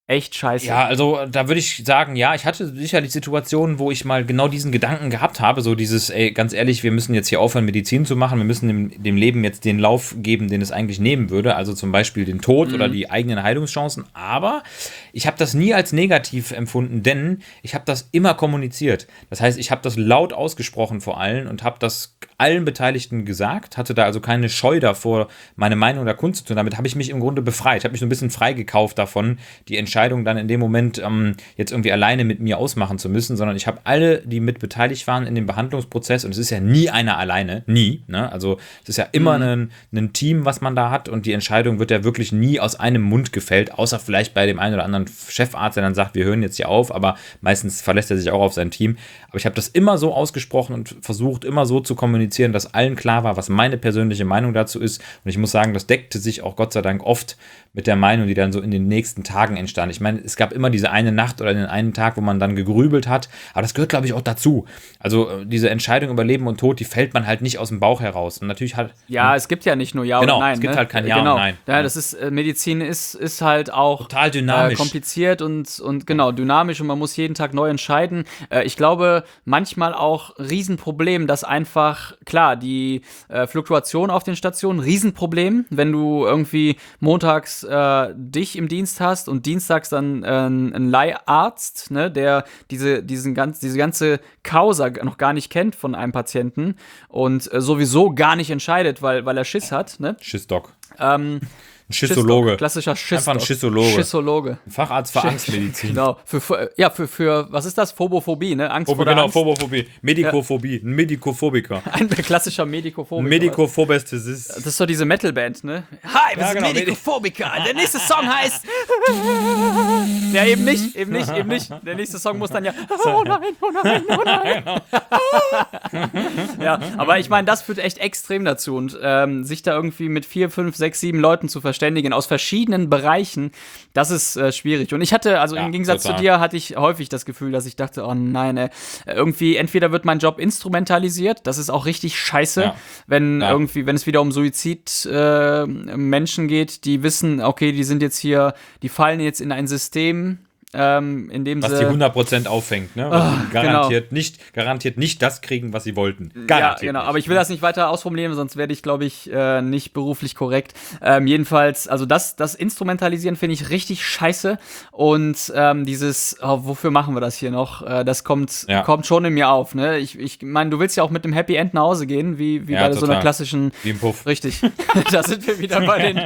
echt scheiße. Ja, also da würde ich sagen, ja, ich hatte sicherlich Situationen, wo ich mal genau diesen Gedanken gehabt habe, so dieses, ey, ganz ehrlich, wir müssen jetzt hier aufhören, Medizin zu machen, wir müssen dem, dem Leben jetzt den Lauf geben, den es eigentlich nehmen würde, also zum Beispiel den Tod mhm. oder die eigenen Heilungschancen, aber ich habe das nie als negativ empfunden, denn ich habe das immer kommuniziert. Das heißt, ich habe das laut ausgesprochen vor allen und habe das allen Beteiligten gesagt, hatte da also keine Scheu davor, meine Meinung da kundzutun. Damit habe ich mich im Grunde befreit, habe mich so ein bisschen freigekauft davon, die Entscheidung dann in dem Moment ähm, jetzt irgendwie alleine mit mir ausmachen zu müssen, sondern ich habe alle, die mit beteiligt waren in dem Behandlungsprozess, und es ist ja nie einer alleine, nie, ne? Also es ist ja immer mhm. ein, ein Team, was man da hat, und die Entscheidung wird ja wirklich nie aus einem Mund gefällt, außer vielleicht bei dem einen oder anderen Chefarzt, der dann sagt, wir hören jetzt hier auf, aber meistens verlässt er sich auch auf sein Team. Aber ich habe das immer so ausgesprochen und versucht, immer so zu kommunizieren, dass allen klar war, was meine persönliche Meinung dazu ist. Und ich muss sagen, das deckte sich auch Gott sei Dank oft mit der Meinung, die dann so in den nächsten Tagen entstand. Ich meine, es gab immer diese eine Nacht oder den einen Tag, wo man dann gegrübelt hat, aber das gehört, glaube ich, auch dazu. Also diese Entscheidung über Leben und Tod, die fällt man halt nicht aus dem Bauch heraus. Und natürlich halt. Ja, es gibt ja nicht nur Ja genau, oder Nein. Es gibt ne? halt kein Ja genau. und Nein. Ja, das ist, äh, Medizin ist, ist halt auch total dynamisch. Äh, kompliziert und, und genau, dynamisch, und man muss jeden Tag neu entscheiden. Äh, ich glaube, manchmal auch Riesenproblem, dass einfach, klar, die äh, Fluktuation auf den Stationen, Riesenproblem, wenn du irgendwie montags äh, dich im Dienst hast und dienstags dann äh, einen Leiharzt, ne, der diese, diesen ganz, diese ganze Causa noch gar nicht kennt von einem Patienten und äh, sowieso gar nicht entscheidet, weil, weil er Schiss hat. Ne? Schissdoc. Ähm, Ein Schissologe. Schissdoc, klassischer Schissdoc. Einfach ein Schissologe. Schissologe. Ein Facharzt für Angstmedizin. Genau. Für, für, ja, für, für, was ist das? Phobophobie, ne? Angst Phobo, vor der genau, Angst. Phobophobie. Medikophobie. Ein Medikophobiker. Ein klassischer Medikophobiker. Ein Medikophobesthesist. Das ist so diese Metalband, ne? Hi, wir Ja, sind genau, Medikophobiker. Der nächste Song heißt. Ja, eben nicht, eben nicht, eben nicht. Der nächste Song muss dann ja. Oh nein, oh nein, oh nein. Ja, aber ich meine, das führt echt extrem dazu. Und ähm, sich da irgendwie mit vier, fünf, sechs, sieben Leuten zu verständigen aus verschiedenen Bereichen, das ist äh, schwierig. Und ich hatte, also ja, im Gegensatz total. zu dir, hatte ich häufig das Gefühl, dass ich dachte, oh nein, ey, irgendwie, entweder wird mein Job instrumentalisiert, das ist auch richtig scheiße, ja. wenn ja. irgendwie, wenn es wieder um Suizid-Menschen äh, geht, die wissen, okay, die sind jetzt hier, die fallen jetzt in ein System, Ähm, in dem was sie, die hundert Prozent auffängt, ne? Was oh, sie garantiert, genau. nicht, garantiert nicht das kriegen, was sie wollten. Garantiert ja, genau. nicht. Aber ich will das nicht weiter ausformulieren, sonst werde ich, glaube ich, äh, nicht beruflich korrekt. Ähm, jedenfalls, also das, das Instrumentalisieren finde ich richtig scheiße. Und ähm, dieses, oh, wofür machen wir das hier noch? Äh, das kommt, ja. kommt schon in mir auf. Ne? Ich, ich meine, du willst ja auch mit dem Happy End nach Hause gehen, wie, wie ja, bei total. so einer klassischen. Wie im Puff. Richtig. Da sind wir wieder bei den.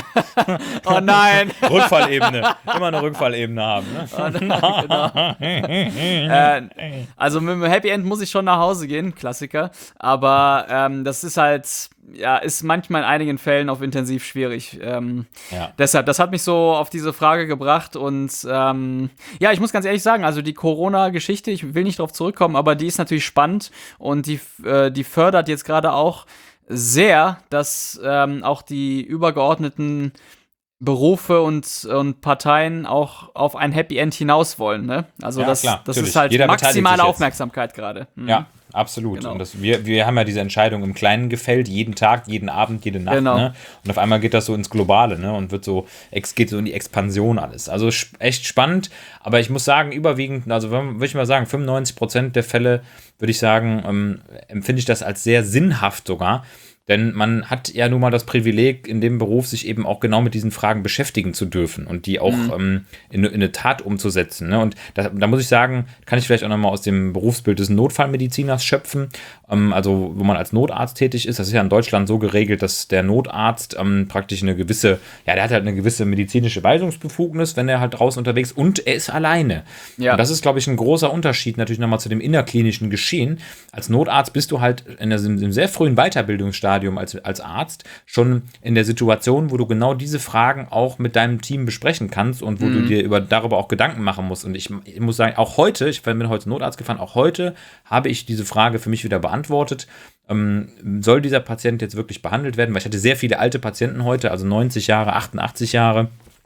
Oh nein. Rückfallebene. Immer eine Rückfallebene haben. Ne? Oh nein. Genau. äh, also mit dem Happy End muss ich schon nach Hause gehen, Klassiker. Aber ähm, das ist halt, ja, ist manchmal in einigen Fällen auf intensiv schwierig. Ähm, ja. Deshalb, das hat mich so auf diese Frage gebracht. Und ähm, ja, ich muss ganz ehrlich sagen, also die Corona-Geschichte, ich will nicht drauf zurückkommen, aber die ist natürlich spannend und die, äh, die fördert jetzt gerade auch sehr, dass ähm, auch die übergeordneten Berufe und, und Parteien auch auf ein Happy End hinaus wollen, ne? Also ja, das, klar, das natürlich. ist halt Jeder maximale Aufmerksamkeit gerade. Mhm. Ja, absolut. Genau. Und das, wir, wir haben ja diese Entscheidung im Kleinen gefällt, jeden Tag, jeden Abend, jede Nacht. Genau. Ne? Und auf einmal geht das so ins Globale, ne? Und wird so, es geht so in die Expansion alles. Also echt spannend, aber ich muss sagen, überwiegend, also würde ich mal sagen, fünfundneunzig Prozent der Fälle, würde ich sagen, ähm, empfinde ich das als sehr sinnhaft sogar. Denn man hat ja nun mal das Privileg, in dem Beruf sich eben auch genau mit diesen Fragen beschäftigen zu dürfen und die auch mhm. ähm, in, in eine Tat umzusetzen. Ne? Und da, da muss ich sagen, kann ich vielleicht auch nochmal aus dem Berufsbild des Notfallmediziners schöpfen. Ähm, also wo man als Notarzt tätig ist, das ist ja in Deutschland so geregelt, dass der Notarzt ähm, praktisch eine gewisse, ja, der hat halt eine gewisse medizinische Weisungsbefugnis, wenn er halt draußen unterwegs ist, und er ist alleine. Ja. Und das ist, glaube ich, ein großer Unterschied natürlich nochmal zu dem innerklinischen Geschehen. Als Notarzt bist du halt in einem sehr frühen Weiterbildungsstadium Als, als Arzt schon in der Situation, wo du genau diese Fragen auch mit deinem Team besprechen kannst und wo mhm. du dir über, darüber auch Gedanken machen musst. Und ich, ich muss sagen, auch heute, ich bin heute Notarzt gefahren, auch heute habe ich diese Frage für mich wieder beantwortet. Ähm, soll dieser Patient jetzt wirklich behandelt werden? Weil ich hatte sehr viele alte Patienten heute, also neunzig Jahre, achtundachtzig Jahre.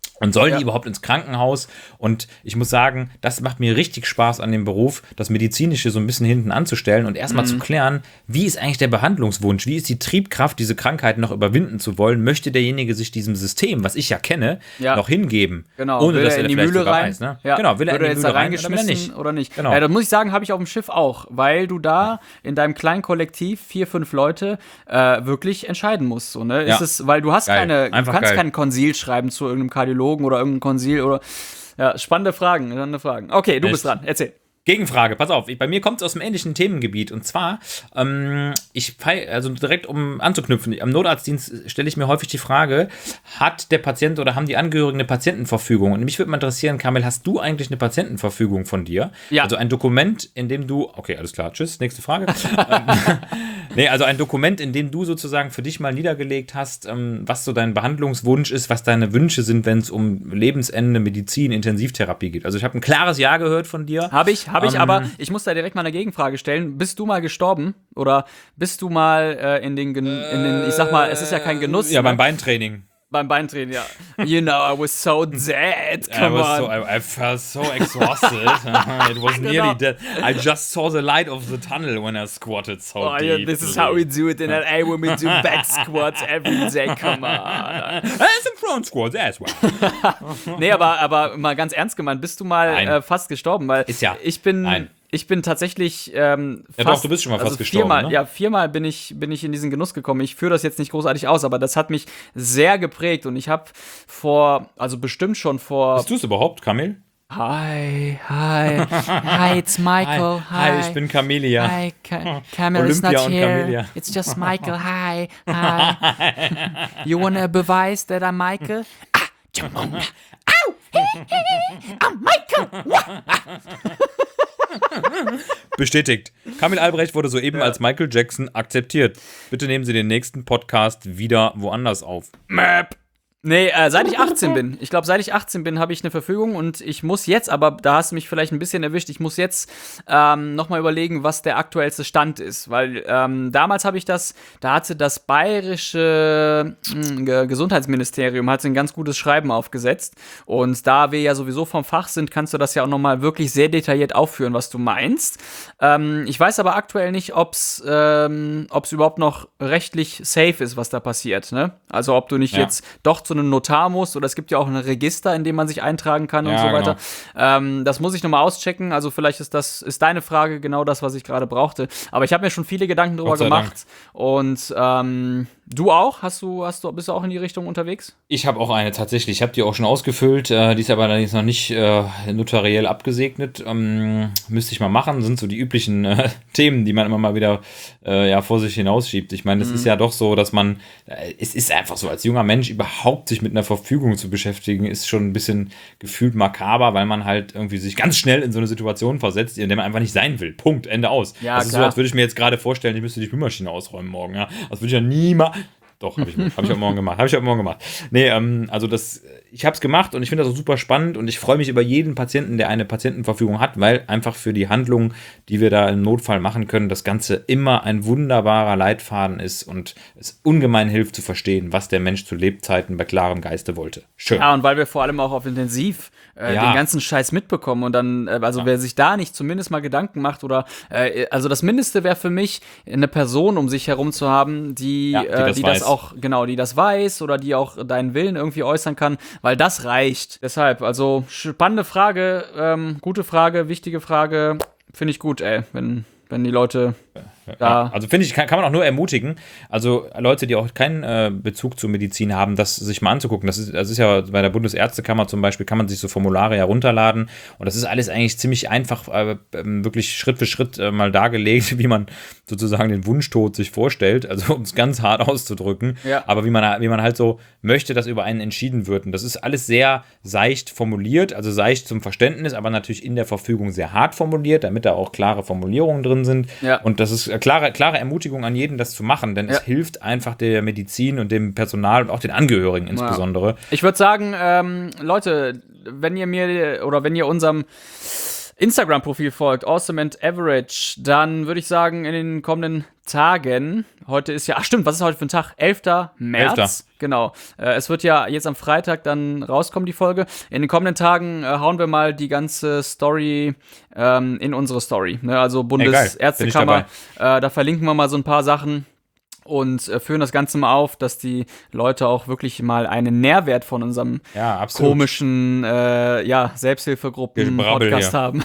Und soll Ja. die überhaupt ins Krankenhaus? Und ich muss sagen, das macht mir richtig Spaß an dem Beruf, das Medizinische so ein bisschen hinten anzustellen und erstmal Mhm. zu klären, wie ist eigentlich der Behandlungswunsch? Wie ist die Triebkraft, diese Krankheit noch überwinden zu wollen? Möchte derjenige sich diesem System, was ich ja kenne, Ja. noch hingeben? Genau, Ohne will dass er er in die vielleicht Mühle sogar rein? weiß, ne? Ja. Genau, will er Wird in die jetzt Mühle da rein oder will er reingeschmissen nicht? oder nicht? Genau. Ja, das muss ich sagen, habe ich auf dem Schiff auch, weil du da in deinem kleinen Kollektiv, vier, fünf Leute, äh, wirklich entscheiden musst. So, ne? Ja. Ist es, weil du hast Geil. keine, du Einfach kannst geil. kein Konsil schreiben zu irgendeinem Kardiologen oder irgendeinem Konsil oder. Ja, spannende Fragen, spannende Fragen. Okay, du Echt? bist dran, erzähl. Gegenfrage, pass auf, bei mir kommt es aus dem ähnlichen Themengebiet und zwar, ähm, ich fei- also direkt um anzuknüpfen, am Notarztdienst stelle ich mir häufig die Frage, hat der Patient oder haben die Angehörigen eine Patientenverfügung? Und mich würde mal interessieren, Kamil, hast du eigentlich eine Patientenverfügung von dir? Ja. Also ein Dokument, in dem du, okay, alles klar, tschüss, nächste Frage. ähm, nee, also ein Dokument, in dem du sozusagen für dich mal niedergelegt hast, ähm, was so dein Behandlungswunsch ist, was deine Wünsche sind, wenn es um Lebensende, Medizin, Intensivtherapie geht. Also ich habe ein klares Ja gehört von dir. Habe ich, habe ich, Ähm, aber ich muss da direkt mal eine Gegenfrage stellen. Bist du mal gestorben? Oder bist du mal äh, in, den Gen in den, ich sag mal, es ist ja kein Genuss. Ja, ne? beim Beintraining. Beim Beintraining, ja. You know, I was so dead, I, come was on. so, I, I felt so exhausted. It was nearly dead. I just saw the light of the tunnel when I squatted so Oh, deep. yeah, this is how we do it in L A when we do back squats every day, come on. There's some front squats as well. Nee, aber, aber mal ganz ernst gemeint, bist du mal Nein. äh, fast gestorben? Weil Ist ja. ich bin, Nein. ich bin tatsächlich ähm, Ja, fast, doch, du bist schon mal fast also gestorben, viermal, ne? Ja, viermal bin ich, bin ich in diesen Genuss gekommen. Ich führe das jetzt nicht großartig aus, aber das hat mich sehr geprägt und ich habe vor, also bestimmt schon vor. Bist du es überhaupt, Kamil? Hi, hi, hi, it's Michael. Hi, Hi, ich bin Camelia. Hi, Ca Camille is Olympia not und here. Camelia. It's just Michael. Hi, hi. You wanna beweise that I'm Michael? Ah, Jamona. Au! Hey, hey, hey, I'm Michael. Bestätigt. Kamil Albrecht wurde soeben als Michael Jackson akzeptiert. Bitte nehmen Sie den nächsten Podcast wieder woanders auf. Map. Nee, äh, seit ich achtzehn bin. Ich glaube, seit ich achtzehn bin, habe ich eine Verfügung und ich muss jetzt, aber da hast du mich vielleicht ein bisschen erwischt, ich muss jetzt ähm, nochmal überlegen, was der aktuellste Stand ist. Weil ähm, damals habe ich das, da hatte das bayerische mh, Gesundheitsministerium hatte ein ganz gutes Schreiben aufgesetzt. Und da wir ja sowieso vom Fach sind, kannst du das ja auch nochmal wirklich sehr detailliert aufführen, was du meinst. Ähm, ich weiß aber aktuell nicht, ob es ähm, ob's überhaupt noch rechtlich safe ist, was da passiert. Ne? Also ob du nicht Ja. jetzt doch zu einem Notar musst oder es gibt ja auch ein Register, in dem man sich eintragen kann und Ja, so weiter. genau. Ähm, das muss ich nochmal auschecken. Also vielleicht ist das ist deine Frage genau das, was ich gerade brauchte. Aber ich habe mir schon viele Gedanken drüber Gott sei gemacht. Und ähm, du auch? Hast du, hast du, bist du auch in die Richtung unterwegs? Ich habe auch eine tatsächlich. Ich habe die auch schon ausgefüllt. Äh, die ist aber allerdings noch nicht äh, notariell abgesegnet. Ähm, müsste ich mal machen. Sind so die üblichen äh, Themen, die man immer mal wieder äh, ja, vor sich hinausschiebt. Ich meine, es Mhm. ist ja doch so, dass man, äh, es ist einfach so, als junger Mensch überhaupt sich mit einer Verfügung zu beschäftigen, ist schon ein bisschen gefühlt makaber, weil man halt irgendwie sich ganz schnell in so eine Situation versetzt, in der man einfach nicht sein will. Punkt, Ende aus. Ja, das ist so, klar. als würde ich mir jetzt gerade vorstellen, ich müsste die Spülmaschine ausräumen morgen. Ja? Das würde ich ja niemals. Doch, habe ich, hab ich heute Morgen gemacht. Habe ich heute Morgen gemacht. Nee, ähm, also das, ich habe es gemacht und ich finde das auch super spannend und ich freue mich über jeden Patienten, der eine Patientenverfügung hat, weil einfach für die Handlungen, die wir da im Notfall machen können, das Ganze immer ein wunderbarer Leitfaden ist und es ungemein hilft zu verstehen, was der Mensch zu Lebzeiten bei klarem Geiste wollte. Schön. Ja, und weil wir vor allem auch auf Intensiv äh, Ja. den ganzen Scheiß mitbekommen und dann, äh, also wer sich da nicht zumindest mal Gedanken macht oder, äh, also das Mindeste wäre für mich, eine Person um sich herum zu haben, die, Ja, die äh, das die das weiß. auch, genau, die das weiß oder die auch deinen Willen irgendwie äußern kann, weil das reicht. Deshalb, also spannende Frage, ähm, gute Frage, wichtige Frage, finde ich gut, ey, wenn, wenn die Leute da. Ja, also finde ich, kann, kann man auch nur ermutigen, also Leute, die auch keinen äh, Bezug zur Medizin haben, das sich mal anzugucken. Das ist, das ist ja bei der Bundesärztekammer zum Beispiel, kann man sich so Formulare herunterladen und das ist alles eigentlich ziemlich einfach, äh, wirklich Schritt für Schritt äh, mal dargelegt, wie man sozusagen den Wunschtod sich vorstellt, also um es ganz hart auszudrücken, Ja. aber wie man, wie man halt so möchte, dass über einen entschieden wird. Und das ist alles sehr seicht formuliert, also seicht zum Verständnis, aber natürlich in der Verfügung sehr hart formuliert, damit da auch klare Formulierungen drin sind. Ja. Und das ist eine klare, klare Ermutigung an jeden, das zu machen, denn Ja. es hilft einfach der Medizin und dem Personal und auch den Angehörigen insbesondere. Ich würde sagen, ähm, Leute, wenn ihr mir oder wenn ihr unserem Instagram-Profil folgt, Awesome and Average, dann würde ich sagen, in den kommenden Tagen, heute ist ja, ach stimmt, was ist heute für ein Tag? elfter März. elfter Genau. Äh, es wird ja jetzt am Freitag dann rauskommen, die Folge. In den kommenden Tagen äh, hauen wir mal die ganze Story ähm, in unsere Story. Ne? Also Bundesärztekammer, äh, da verlinken wir mal so ein paar Sachen. Und äh, führen das Ganze mal auf, dass die Leute auch wirklich mal einen Nährwert von unserem ja, komischen äh, ja, Selbsthilfegruppen-Podcast haben.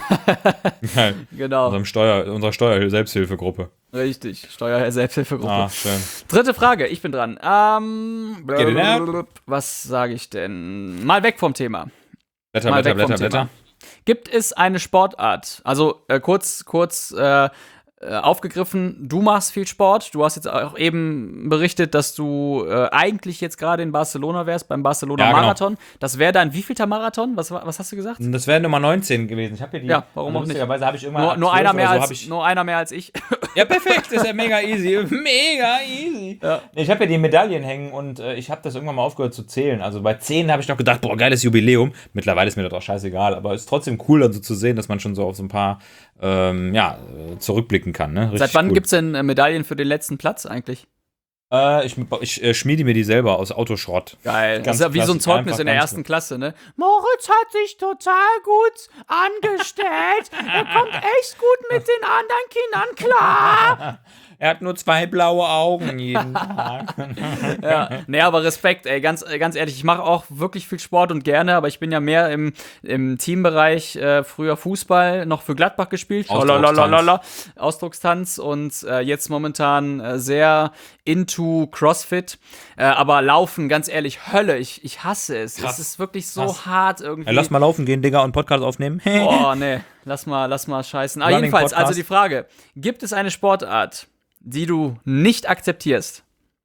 ja, genau. Unserem Steuer, unserer Steuer-Selbsthilfegruppe. Richtig, Steuer-Selbsthilfegruppe. Ah, schön. Dritte Frage, ich bin dran. Ähm, blablabla. Was sage ich denn? Mal weg vom Thema. Blätter, mal Blätter, weg vom Blätter, Thema. Blätter. Gibt es eine Sportart, also äh, kurz, kurz äh, aufgegriffen, du machst viel Sport. Du hast jetzt auch eben berichtet, dass du äh, eigentlich jetzt gerade in Barcelona wärst, beim Barcelona ja, Marathon. Genau. Das wäre dein wievielter Marathon? Was, was hast du gesagt? Das wäre Nummer neunzehn gewesen. Ich habe hier die. Ja, warum auch nicht? Lustigerweise habe ich irgendwann nur, nur, einer mehr so als, ich, nur einer mehr als ich. Ja, perfekt. Das ist ja mega easy. Mega easy. Ja. Ich habe ja die Medaillen hängen und äh, ich habe das irgendwann mal aufgehört zu zählen. Also bei zehn habe ich noch gedacht, boah, geiles Jubiläum. Mittlerweile ist mir das auch scheißegal. Aber es ist trotzdem cool, dann so zu sehen, dass man schon so auf so ein paar ähm, ja, zurückblicken kann. Ne? Seit wann cool. Gibt es denn äh, Medaillen für den letzten Platz eigentlich? Äh, ich ich äh, schmiede mir die selber aus Autoschrott. Geil. Ganz das ist ja wie so ein Zeugnis in der ersten Klasse, ne? Moritz hat sich total gut angestellt. Er kommt echt gut mit den anderen Kindern klar. Er hat nur zwei blaue Augen jeden Tag. Ja, nee, aber Respekt, ey, ganz, ganz ehrlich, ich mache auch wirklich viel Sport und gerne, aber ich bin ja mehr im, im Teambereich, äh, früher Fußball, noch für Gladbach gespielt, Ausdruckstanz, Ausdruckstanz und äh, jetzt momentan äh, sehr into CrossFit, äh, aber Laufen, ganz ehrlich, Hölle, ich, ich hasse es. Krass. Es ist wirklich so Krass. hart irgendwie. Ja, lass mal laufen gehen, Digga, und Podcast aufnehmen. Oh, nee, lass mal, lass mal scheißen. Ah, jedenfalls, Podcast. Also die Frage, gibt es eine Sportart, die du nicht akzeptierst?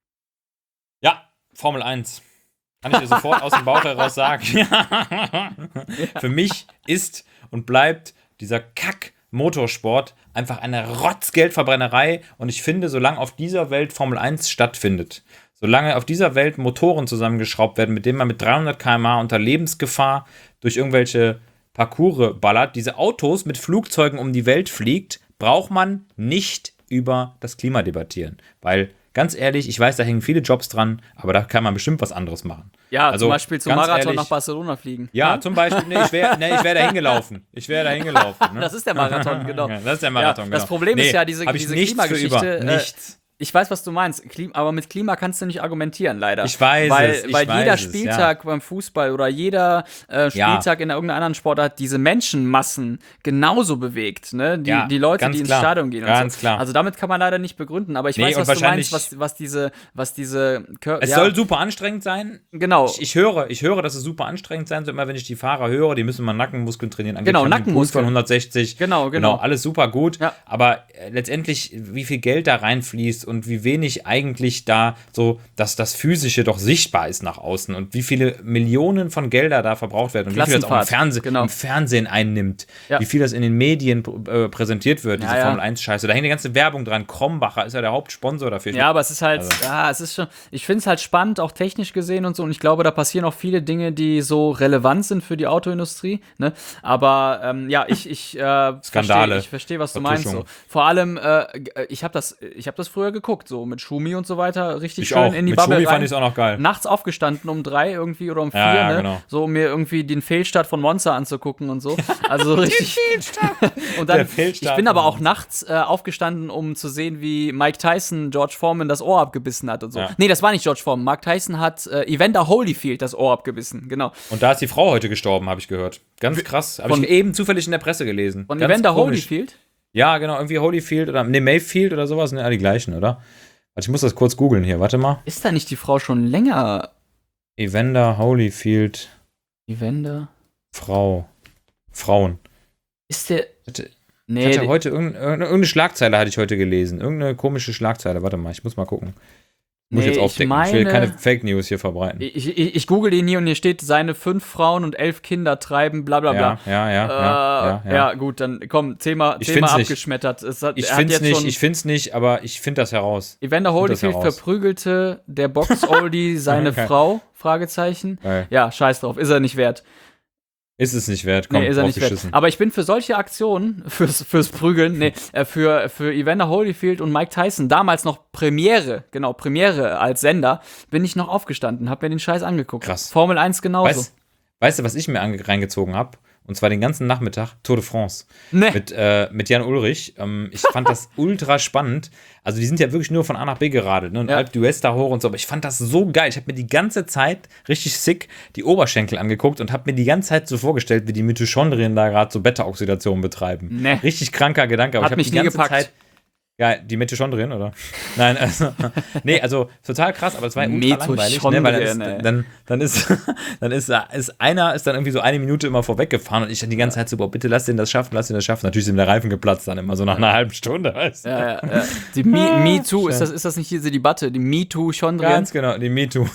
Ja, Formel eins. Kann ich dir sofort aus dem Bauch heraus sagen. Ja. Für mich ist und bleibt dieser Kack-Motorsport einfach eine Rotzgeldverbrennerei. Und ich finde, solange auf dieser Welt Formel eins stattfindet, solange auf dieser Welt Motoren zusammengeschraubt werden, mit denen man mit dreihundert Kilometer pro Stunde unter Lebensgefahr durch irgendwelche Parcours ballert, diese Autos mit Flugzeugen um die Welt fliegt, braucht man nicht über das Klima debattieren. Weil, ganz ehrlich, ich weiß, da hängen viele Jobs dran, aber da kann man bestimmt was anderes machen. Ja, also, zum Beispiel zum Marathon ehrlich, nach Barcelona fliegen. Ja, ja? zum Beispiel, nee, ich wäre nee, wär da hingelaufen. Ich wäre da hingelaufen. Ne? Das ist der Marathon, genau. Ja, das ist der Marathon, ja, genau. Das Problem nee, ist ja diese, diese Klimageschichte. Äh, nichts. Ich weiß, was du meinst, Klima, aber mit Klima kannst du nicht argumentieren, leider. Ich weiß weil, es, ich Weil weiß jeder es, Spieltag ja. beim Fußball oder jeder äh, Spieltag ja. in irgendeiner anderen Sportart diese Menschenmassen genauso bewegt, ne? Die, ja, die Leute, die ins klar. Stadion gehen ganz und so. Klar. Also damit kann man leider nicht begründen, aber ich nee, weiß, was du meinst, was, was diese, was diese Kör- Es ja. soll super anstrengend sein. Genau. Ich, ich, höre, ich höre, dass es super anstrengend sein soll, immer wenn ich die Fahrer höre, die müssen mal Nackenmuskeln trainieren. Angeblich genau, Nackenmuskeln. Von hundertsechzig. Genau, genau. genau alles super gut, ja. aber äh, letztendlich, wie viel Geld da reinfließt und wie wenig eigentlich da so, dass das Physische doch sichtbar ist nach außen und wie viele Millionen von Gelder da verbraucht werden und wie viel das auch im, Fernseh, genau. im Fernsehen einnimmt, ja. wie viel das in den Medien äh, präsentiert wird, diese ja, ja. Formel eins Scheiße. Da hängt die ganze Werbung dran. Krombacher ist ja der Hauptsponsor dafür. Ja, aber es ist halt, also. ja, es ist schon, ich finde es halt spannend, auch technisch gesehen und so, und ich glaube, da passieren auch viele Dinge, die so relevant sind für die Autoindustrie, ne? Aber ähm, ja, ich, ich äh, Skandale. Ich verstehe, was du meinst. So. Vor allem, äh, ich habe das, ich habe das früher geguckt, so mit Schumi und so weiter, richtig ich schön auch. in die mit Bubble Schumi rein. fand ich es auch noch geil. Nachts aufgestanden um drei irgendwie oder um vier, ja, ja, ne? Genau. So, um mir irgendwie den Fehlstart von Monza anzugucken und so. Also richtig. Und dann, ich bin aber auch nachts äh, aufgestanden, um zu sehen, wie Mike Tyson George Foreman das Ohr abgebissen hat und so. Ja. Nee, das war nicht George Foreman. Mike Tyson hat äh, Evander Holyfield das Ohr abgebissen, genau. Und da ist die Frau heute gestorben, habe ich gehört. Ganz krass. Habe ich eben zufällig in der Presse gelesen. Von Ganz Evander komisch. Holyfield? Ja, genau, irgendwie Holyfield oder, ne, Mayfield oder sowas, sind ja die gleichen, oder? Warte, ich muss das kurz googeln hier, warte mal. Ist da nicht die Frau schon länger? Evander Holyfield. Evander? Frau. Frauen. Ist der. Hatte, nee. Ich hatte heute irgendeine, irgendeine Schlagzeile hatte ich heute gelesen. Irgendeine komische Schlagzeile. Warte mal, ich muss mal gucken. Muss nee, ich jetzt aufdecken. Ich, meine, ich will keine Fake News hier verbreiten. Ich, ich, ich google den hier und hier steht, seine fünf Frauen und elf Kinder treiben, bla bla bla. Ja, ja, ja. Äh, ja, ja, ja. ja, gut, dann komm, Thema, Thema abgeschmettert. Es hat, ich er finde es nicht, ich find's nicht, aber ich finde das heraus. Evander Holyfield verprügelte der Box-Oldie seine okay. Frau? Fragezeichen. Geil. Ja, scheiß drauf, ist er nicht wert. Ist es nicht wert, komm, Nee, ist er drauf nicht wert. geschissen. Aber ich bin für solche Aktionen, fürs, fürs Prügeln, nee, äh, für, für Evander Holyfield und Mike Tyson, damals noch Premiere, genau, Premiere als Sender, bin ich noch aufgestanden, hab mir den Scheiß angeguckt. Krass. Formel eins genauso. Weißt, weißt du, was ich mir ange- reingezogen habe? Und zwar den ganzen Nachmittag Tour de France. Nee. Mit, äh, mit Jan Ulrich. Ähm, ich fand das ultra spannend. Also die sind ja wirklich nur von A nach B geradelt, ne? Und Ja. Alpe d'Huez da hoch und so. Aber ich fand das so geil. Ich habe mir die ganze Zeit richtig sick die Oberschenkel angeguckt und habe mir die ganze Zeit so vorgestellt, wie die Mitochondrien da gerade so Beta-Oxidation betreiben. Nee. Richtig kranker Gedanke. Aber Hat ich habe mich die nie ganze gepackt. Zeit. Ja, die Mitochondrien, oder? Nein, also, nee, also total krass, aber es war ja ultra langweilig, ne? Weil dann ist, Mitochondrien, ey. dann, dann ist, dann ist, ist einer ist dann irgendwie so eine Minute immer vorweggefahren und ich dann die ganze Zeit so, boah, bitte lass den das schaffen, lass den das schaffen. Natürlich sind der Reifen geplatzt dann immer so nach einer halben Stunde, weißt du? Ja, ja, ja. Die Me, Me Too, ist das, ist das nicht diese Debatte? Die Me Too-Chondrien? Ganz genau, die MeToo.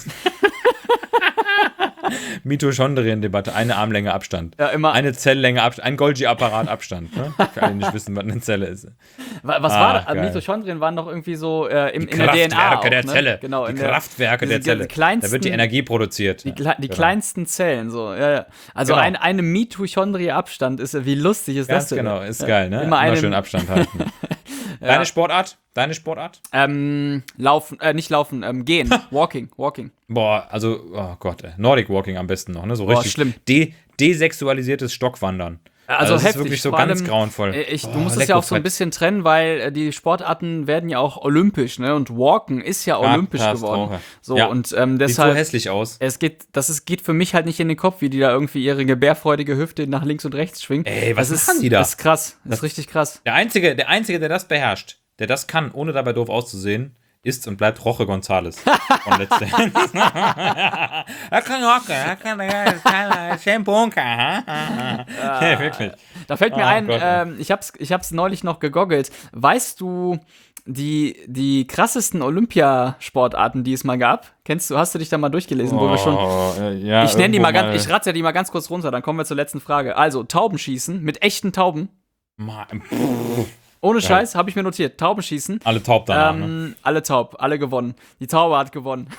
Mitochondrien-Debatte, eine Armlänge Abstand. Ja, immer. Eine Zelllänge Abstand, ein Golgi-Apparat Abstand, ne? Für alle, die nicht wissen, was eine Zelle ist. Wa- Was Ah, war das? geil. Mitochondrien waren doch irgendwie so äh, im, Die in der D N A Kraftwerke auch, der ne? Zelle. Genau, die in der, Kraftwerke diese der Zelle. kleinsten- Da wird die Energie produziert. Die, kle die Genau. kleinsten Zellen, so, ja, ja. Also Genau. ein, eine Mitochondrie-Abstand ist, wie lustig ist Ganz das denn? genau, ist Ja. geil, ne? Immer Immer, eine- schön Abstand halten. Deine Sportart? Deine Sportart? Ähm, laufen, äh, nicht laufen, ähm, gehen, walking, walking. Boah, also, oh Gott, ey. Nordic Walking am besten noch, ne? So Boah, richtig schlimm. De desexualisiertes Stockwandern. Also, das heftig. ist wirklich so vor ganz allem, grauenvoll. äh, Ich, du Oh, musst es leck, ja du auch so ein Fett. bisschen trennen, weil äh, die Sportarten werden ja auch olympisch, ne? Und Walken ist ja olympisch Katastrophe. geworden. So, Ja. und ähm, Sieht so deshalb. hässlich aus. Es geht, das ist, geht für mich halt nicht in den Kopf, wie die da irgendwie ihre gebärfreudige Hüfte nach links und rechts schwingen. Ey, was das machen ist, die da? Das ist krass. Das ist richtig krass. Der Einzige, der Einzige, der das beherrscht, der das kann, ohne dabei doof auszusehen, ist und bleibt Roche González von Let's Dance. Er kann rocken, er kann, er kann schön bunkern. Ja, wirklich. Da fällt mir Oh ein, Gott. ähm, ich hab's, ich hab's neulich noch gegoggelt. Weißt du, die, die krassesten Olympiasportarten, die es mal gab? Kennst du, hast du dich da mal durchgelesen, wo wir schon. äh, ja, Ich nenne die irgendwo mal ganz, ich ratze die mal ganz kurz runter, dann kommen wir zur letzten Frage. Also, Taubenschießen mit echten Tauben. Mal- pff, Ohne Geil. Scheiß, habe ich mir notiert. Taubenschießen. alle taub danach, ne? Ähm, alle taub, alle gewonnen. Die Taube hat gewonnen.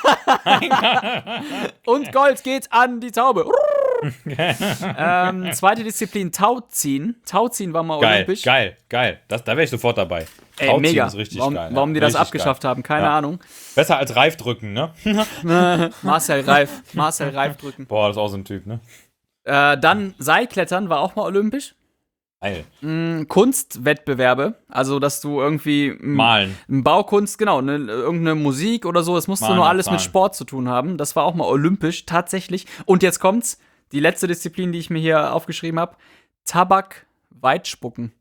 Und Gold geht an die Taube. ähm, zweite Disziplin, Tauziehen. Tauziehen war mal Geil, olympisch. geil, geil. Das, da wäre ich sofort dabei. Ey, Tauziehen mega. ist richtig warum, geil. warum ja. die das Richtig abgeschafft geil. haben, keine Ja. Ahnung. Besser als Reif drücken, ne? Marcel Reif. Marcel Reif drücken. Boah, das ist auch so ein Typ, ne? Äh, dann Seilklettern war auch mal olympisch. Geil. Mm, Kunstwettbewerbe, also dass du irgendwie mm, Malen. Baukunst, genau, ne, irgendeine Musik oder so, das musste Malen nur und alles mit malen. Sport zu tun haben. Das war auch mal olympisch, tatsächlich. Und jetzt kommt's, die letzte Disziplin, die ich mir hier aufgeschrieben habe: Tabak, Weitspucken.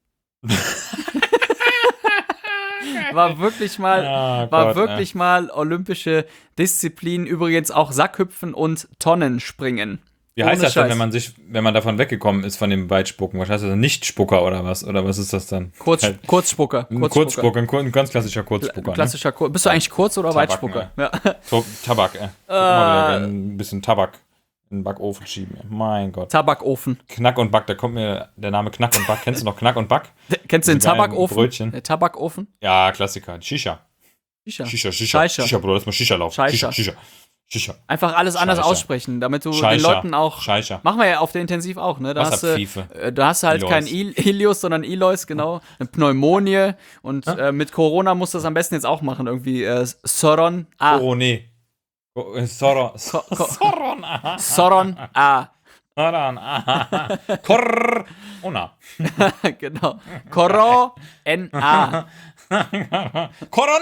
war wirklich mal, Ah, war Gott, wirklich mal olympische Disziplin. Übrigens auch Sackhüpfen und Tonnenspringen. Wie heißt Ohne das dann, Scheiß. wenn man sich, wenn man davon weggekommen ist von dem Weitspucken? Was heißt das? Nicht-Spucker oder was? Oder was ist das dann? Kurz, Halt, Kurzspucker. ein Kurzspucker, ein, kur- ein ganz klassischer Kurzspucker. Klassischer Kur Bist du eigentlich Kurz- oder Tabaken, Weitspucker? Ja. Ne? To- Tabak, äh. Ich mal wieder ein bisschen Tabak in den Backofen schieben. ey. Mein Gott. Tabakofen. Knack und Back, da kommt mir der Name Knack und Back. Kennst du noch Knack und Back? Kennst du den Diese geilen Tabakofen? Brötchen. Der Tabakofen? Ja, Klassiker. Shisha. Shisha. Shisha, Shisha. Scheischer. Shisha, Bruder, lass mal Shisha laufen. Scheischer. Shisha, Shisha. Shisha. Einfach alles anders Scheischer. aussprechen, damit du den Scheischer. Leuten auch. Scheischer. Machen wir ja auf der Intensiv auch, ne? Da hast, du, Wasserpfeife. äh, da hast du halt Ileus. kein Il Ilius, sondern Ileus, genau. Eine Pneumonie. Und äh, mit Corona musst du das am besten jetzt auch machen. Irgendwie äh, Soron A. Corone. Co- äh, Soron. Ko- Ko- Soron. aha. Soron A. Soron. aha. Corona. Genau. Coro N A. Coron.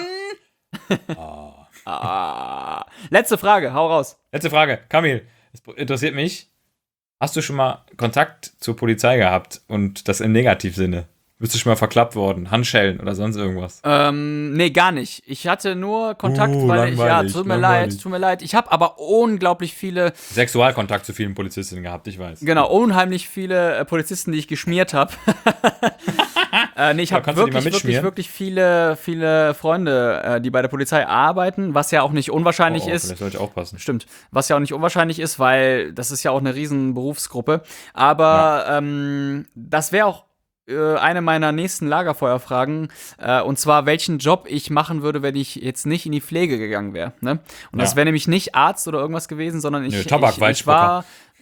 Ah. Letzte Frage, hau raus. Letzte Frage. Kamil, es interessiert mich. Hast du schon mal Kontakt zur Polizei gehabt und das im Negativsinne? Bist du schon mal verklappt worden? Handschellen oder sonst irgendwas? Ähm, nee, gar nicht. Ich hatte nur Kontakt, Uh, weil ich, ja, langweilig, tut mir langweilig. leid, tut mir leid. Ich habe aber unglaublich viele, Sexualkontakt zu vielen Polizistinnen gehabt, ich weiß. genau, unheimlich viele äh, Polizisten, die ich geschmiert habe. äh, nee, ich Ja, habe kannst du die mal wirklich, wirklich, mitschmieren? wirklich viele, viele Freunde, äh, die bei der Polizei arbeiten, was ja auch nicht unwahrscheinlich Oh, oh, ist. vielleicht sollte ich aufpassen. Stimmt. Was ja auch nicht unwahrscheinlich ist, weil das ist ja auch eine riesen Berufsgruppe. Aber ähm, das wäre auch äh, eine meiner nächsten Lagerfeuerfragen. Äh, und zwar, welchen Job ich machen würde, wenn ich jetzt nicht in die Pflege gegangen wäre. Ne? Und das Ja. wäre nämlich nicht Arzt oder irgendwas gewesen, sondern ich, Nö, ich, ich Tabakweitspucker. war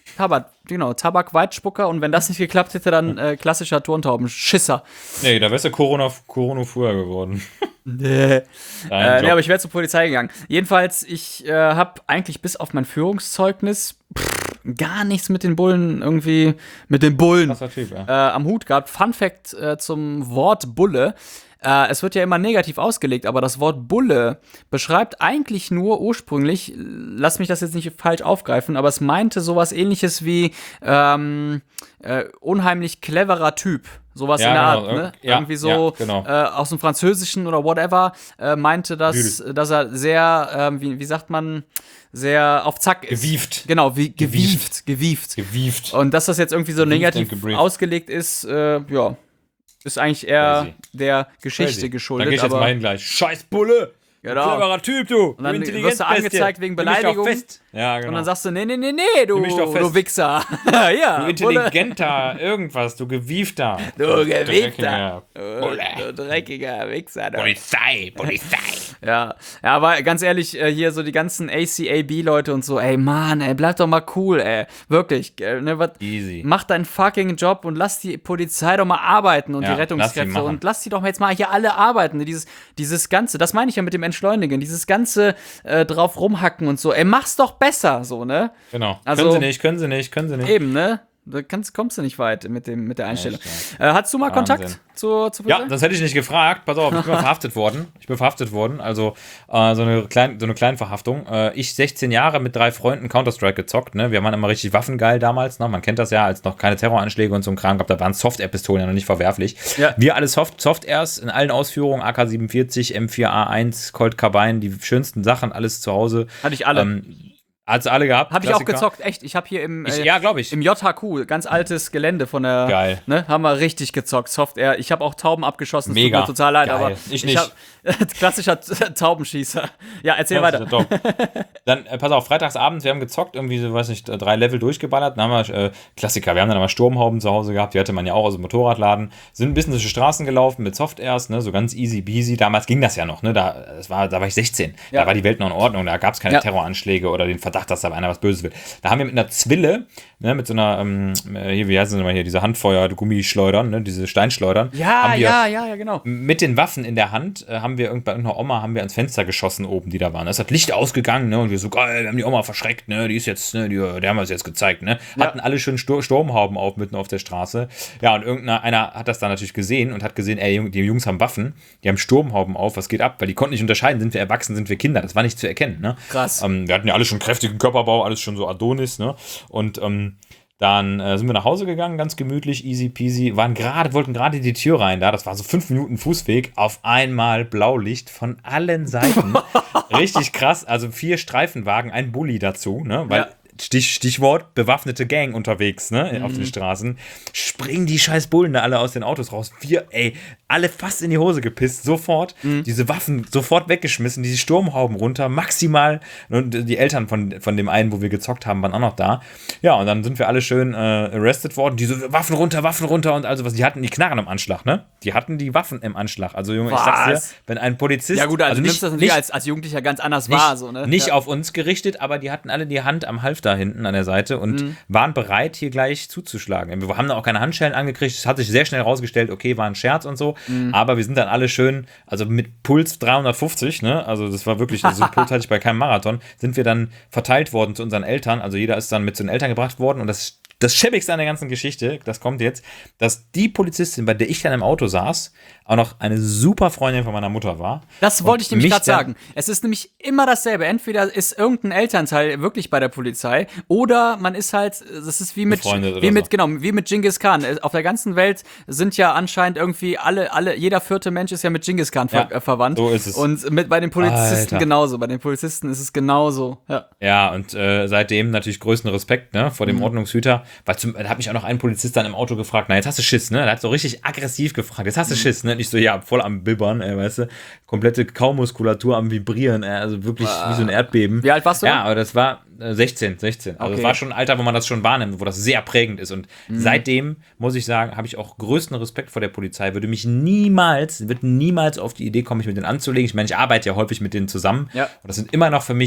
Tabak, genau, Tabak-Weitspucker und wenn das nicht geklappt hätte, dann äh, klassischer Turntaubenschisser. Nee, da wärst du Corona, Corona früher geworden. Nee. Äh, nee, aber ich wäre zur Polizei gegangen. Jedenfalls, ich äh, habe eigentlich bis auf mein Führungszeugnis pff, gar nichts mit den Bullen irgendwie, mit den Bullen Typ, ja. äh, am Hut gehabt. Fun Fact äh, zum Wort Bulle. Äh, es wird ja immer negativ ausgelegt, aber das Wort Bulle beschreibt eigentlich nur ursprünglich, lass mich das jetzt nicht falsch aufgreifen, aber es meinte sowas ähnliches wie ähm, äh, unheimlich cleverer Typ. Sowas Ja, in der genau. Art, ne? Ja, Irgendwie so ja, genau. äh, aus dem Französischen oder whatever, äh, meinte das, dass er sehr, ähm, wie, wie sagt man, sehr auf Zack ist. Gewieft. Genau, wie Gewieft. gewieft. Gewieft. Gewieft. Und dass das jetzt irgendwie so Gewieft negativ and gebrieft. ausgelegt ist, äh, ja, ist eigentlich eher Crazy. der Geschichte Crazy. geschuldet. Dann geh ich jetzt aber meinen gleich. Scheiß Bulle! Genau. Cleverer Typ, du! Und dann du wirst du angezeigt wegen Nimm mich doch Beleidigung. fest. Ja, genau. Und dann sagst du, nee, nee, nee, nee, du, Nimm mich doch fest. du Wichser. ja, du intelligenter, irgendwas, du gewiefter. Du Dreckiger Gewichser. Bulle. Du dreckiger Wichser. Du. Polizei, Polizei. Ja, ja, aber ganz ehrlich, äh, hier so die ganzen A C A B-Leute und so, ey, Mann, ey, bleib doch mal cool, ey. Wirklich, äh, ne, was? Easy. Mach deinen fucking Job und lass die Polizei doch mal arbeiten und Ja, die lass die Rettungskräfte machen. und lass die doch mal jetzt mal hier alle arbeiten. Ne? Dieses, dieses Ganze, das meine ich ja mit dem Entschleunigen, dieses ganze äh, drauf rumhacken und so, ey, mach's doch besser, so, ne? Genau. Also- können sie nicht, können sie nicht, können sie nicht. Eben, ne? Da kannst, kommst du nicht weit mit, dem, mit der Einstellung. Echt, Äh, hast du mal Wahnsinn. Kontakt zur, zur Ja, Polizei? das hätte ich nicht gefragt. Pass auf, ich bin mal verhaftet worden. Ich bin verhaftet worden. Also äh, so eine kleine so eine Kleinverhaftung. Äh, ich sechzehn Jahre mit drei Freunden Counter-Strike gezockt. Ne? Wir waren immer richtig waffengeil damals. Ne? Man kennt das ja, als noch keine Terroranschläge und so ein Kram gab. Da waren Soft-Air-Pistolen ja noch nicht verwerflich. Ja. Wir alle Soft, Soft-Airs in allen Ausführungen. A K siebenundvierzig, M vier A eins, Colt Carbine, die schönsten Sachen, alles zu Hause. Hatte ich alle. Ähm, Hat's alle gehabt? Hab ich auch Klassiker. gezockt, echt. Ich habe hier im, Ich, äh, ja, glaube ich. im J H Q, ganz altes Gelände von der. Geil. Ne, haben wir richtig gezockt. Software. Ich habe auch Tauben abgeschossen. Es Mega. Tut mir total leid, Geil. aber Ich nicht. hab, klassischer Taubenschießer. Ja, erzähl Das ist weiter. top. Dann, äh, pass auf, freitagsabends, wir haben gezockt, irgendwie, so, weiß nicht, drei Level durchgeballert. Dann haben wir, äh, Klassiker, wir haben dann aber Sturmhauben zu Hause gehabt, die hatte man ja auch aus dem Motorradladen. Sind ein bisschen durch die Straßen gelaufen mit Soft-Airs, ne, so ganz easy peasy. Damals ging das ja noch, ne, da, das war, da war ich sechzehn. Ja. Da war die Welt noch in Ordnung, da gab es keine Ja. Terroranschläge oder den Verdacht, dass da einer was Böses will. Da haben wir mit einer Zwille, ne, mit so einer, ähm, hier, wie heißt es nochmal hier, diese Handfeuer-Gummischleudern, ne, diese Steinschleudern. Ja, haben wir ja, ja, ja, genau. mit den Waffen in der Hand äh, haben wir irgend- bei irgendeiner Oma haben wir ans Fenster geschossen oben, die da waren. Es hat Licht ausgegangen, ne? Und wir so, geil, wir haben die Oma verschreckt, ne? Die ist jetzt, ne? Die, die haben wir uns jetzt gezeigt, ne? Hatten alle schön Stur Sturmhauben auf, mitten auf der Straße. Ja, und irgendeiner einer hat das dann natürlich gesehen und hat gesehen, ey, die Jungs haben Waffen, die haben Sturmhauben auf, was geht ab? Weil die konnten nicht unterscheiden, sind wir erwachsen, sind wir Kinder. Das war nicht zu erkennen, ne? Krass. Ähm, wir hatten ja alle schon kräftigen Körperbau, alles schon so Adonis, ne? Und, ähm, dann äh, sind wir nach Hause gegangen, ganz gemütlich, easy peasy, waren gerade, wollten gerade die Tür rein da, das war so fünf Minuten Fußweg, auf einmal Blaulicht von allen Seiten. Richtig krass, also vier Streifenwagen, ein Bulli dazu, ne, weil Ja. Stich, Stichwort, bewaffnete Gang unterwegs, ne, auf den Straßen. Springen die scheiß Bullen da alle aus den Autos raus. Wir, ey, alle fast in die Hose gepisst, sofort. Diese Waffen sofort weggeschmissen, diese Sturmhauben runter, maximal. Und die Eltern von, von dem einen, wo wir gezockt haben, waren auch noch da. Ja, und dann sind wir alle schön äh, arrested worden. Diese Waffen runter, Waffen runter und also was. Die hatten die Knarren im Anschlag, ne? Die hatten die Waffen im Anschlag. Also, Junge, ich sag's Was? dir, wenn ein Polizist. Ja, gut, also, also du nimmst das natürlich als, als Jugendlicher ganz anders nicht, wahr, so, ne? nicht ja. auf uns gerichtet, aber die hatten alle die Hand am Halfter hinten an der Seite und Mhm. waren bereit, hier gleich zuzuschlagen. Wir haben da auch keine Handschellen angekriegt. Es hat sich sehr schnell rausgestellt, okay, war ein Scherz und so. Mhm. Aber wir sind dann alle schön, also mit Puls dreihundertfünfzig, ne? Also das war wirklich, also so einen Puls hatte ich bei keinem Marathon, sind wir dann verteilt worden zu unseren Eltern. Also jeder ist dann mit zu den Eltern gebracht worden und das Das Schäbigste an der ganzen Geschichte, das kommt jetzt, dass die Polizistin, bei der ich dann im Auto saß, auch noch eine super Freundin von meiner Mutter war. Das wollte ich Und nämlich mich gerade dann- sagen. Es ist nämlich immer dasselbe. Entweder ist irgendein Elternteil wirklich bei der Polizei oder man ist halt, das ist wie mit, Befreundet oder wie mit so. genau, wie mit Genghis Khan. Auf der ganzen Welt sind ja anscheinend irgendwie alle, alle, jeder vierte Mensch ist ja mit Genghis Khan ver Ja, äh, verwandt. so ist es. Und mit, bei den Polizisten Alter. genauso. Bei den Polizisten ist es genauso. Ja. Ja, und äh, seitdem natürlich größten Respekt, ne, vor Mhm. dem Ordnungshüter. Weil zum, da hat mich auch noch ein Polizist dann im Auto gefragt, na, jetzt hast du Schiss, ne? Der hat so richtig aggressiv gefragt, jetzt hast Mhm. du Schiss, ne? Nicht so, ja, voll am Bibbern, ey, weißt du? Komplette Kaumuskulatur am Vibrieren, ey, also wirklich wie so ein Erdbeben. Wie alt warst du? Ja, aber das war äh, sechzehn, sechzehn. Also Okay. das war schon ein Alter, wo man das schon wahrnimmt, wo das sehr prägend ist. Und Mhm. seitdem, muss ich sagen, habe ich auch größten Respekt vor der Polizei. Würde mich niemals, wird niemals auf die Idee kommen, mich mit denen anzulegen. Ich meine, ich arbeite ja häufig mit denen zusammen. Ja. Und das sind immer noch für mich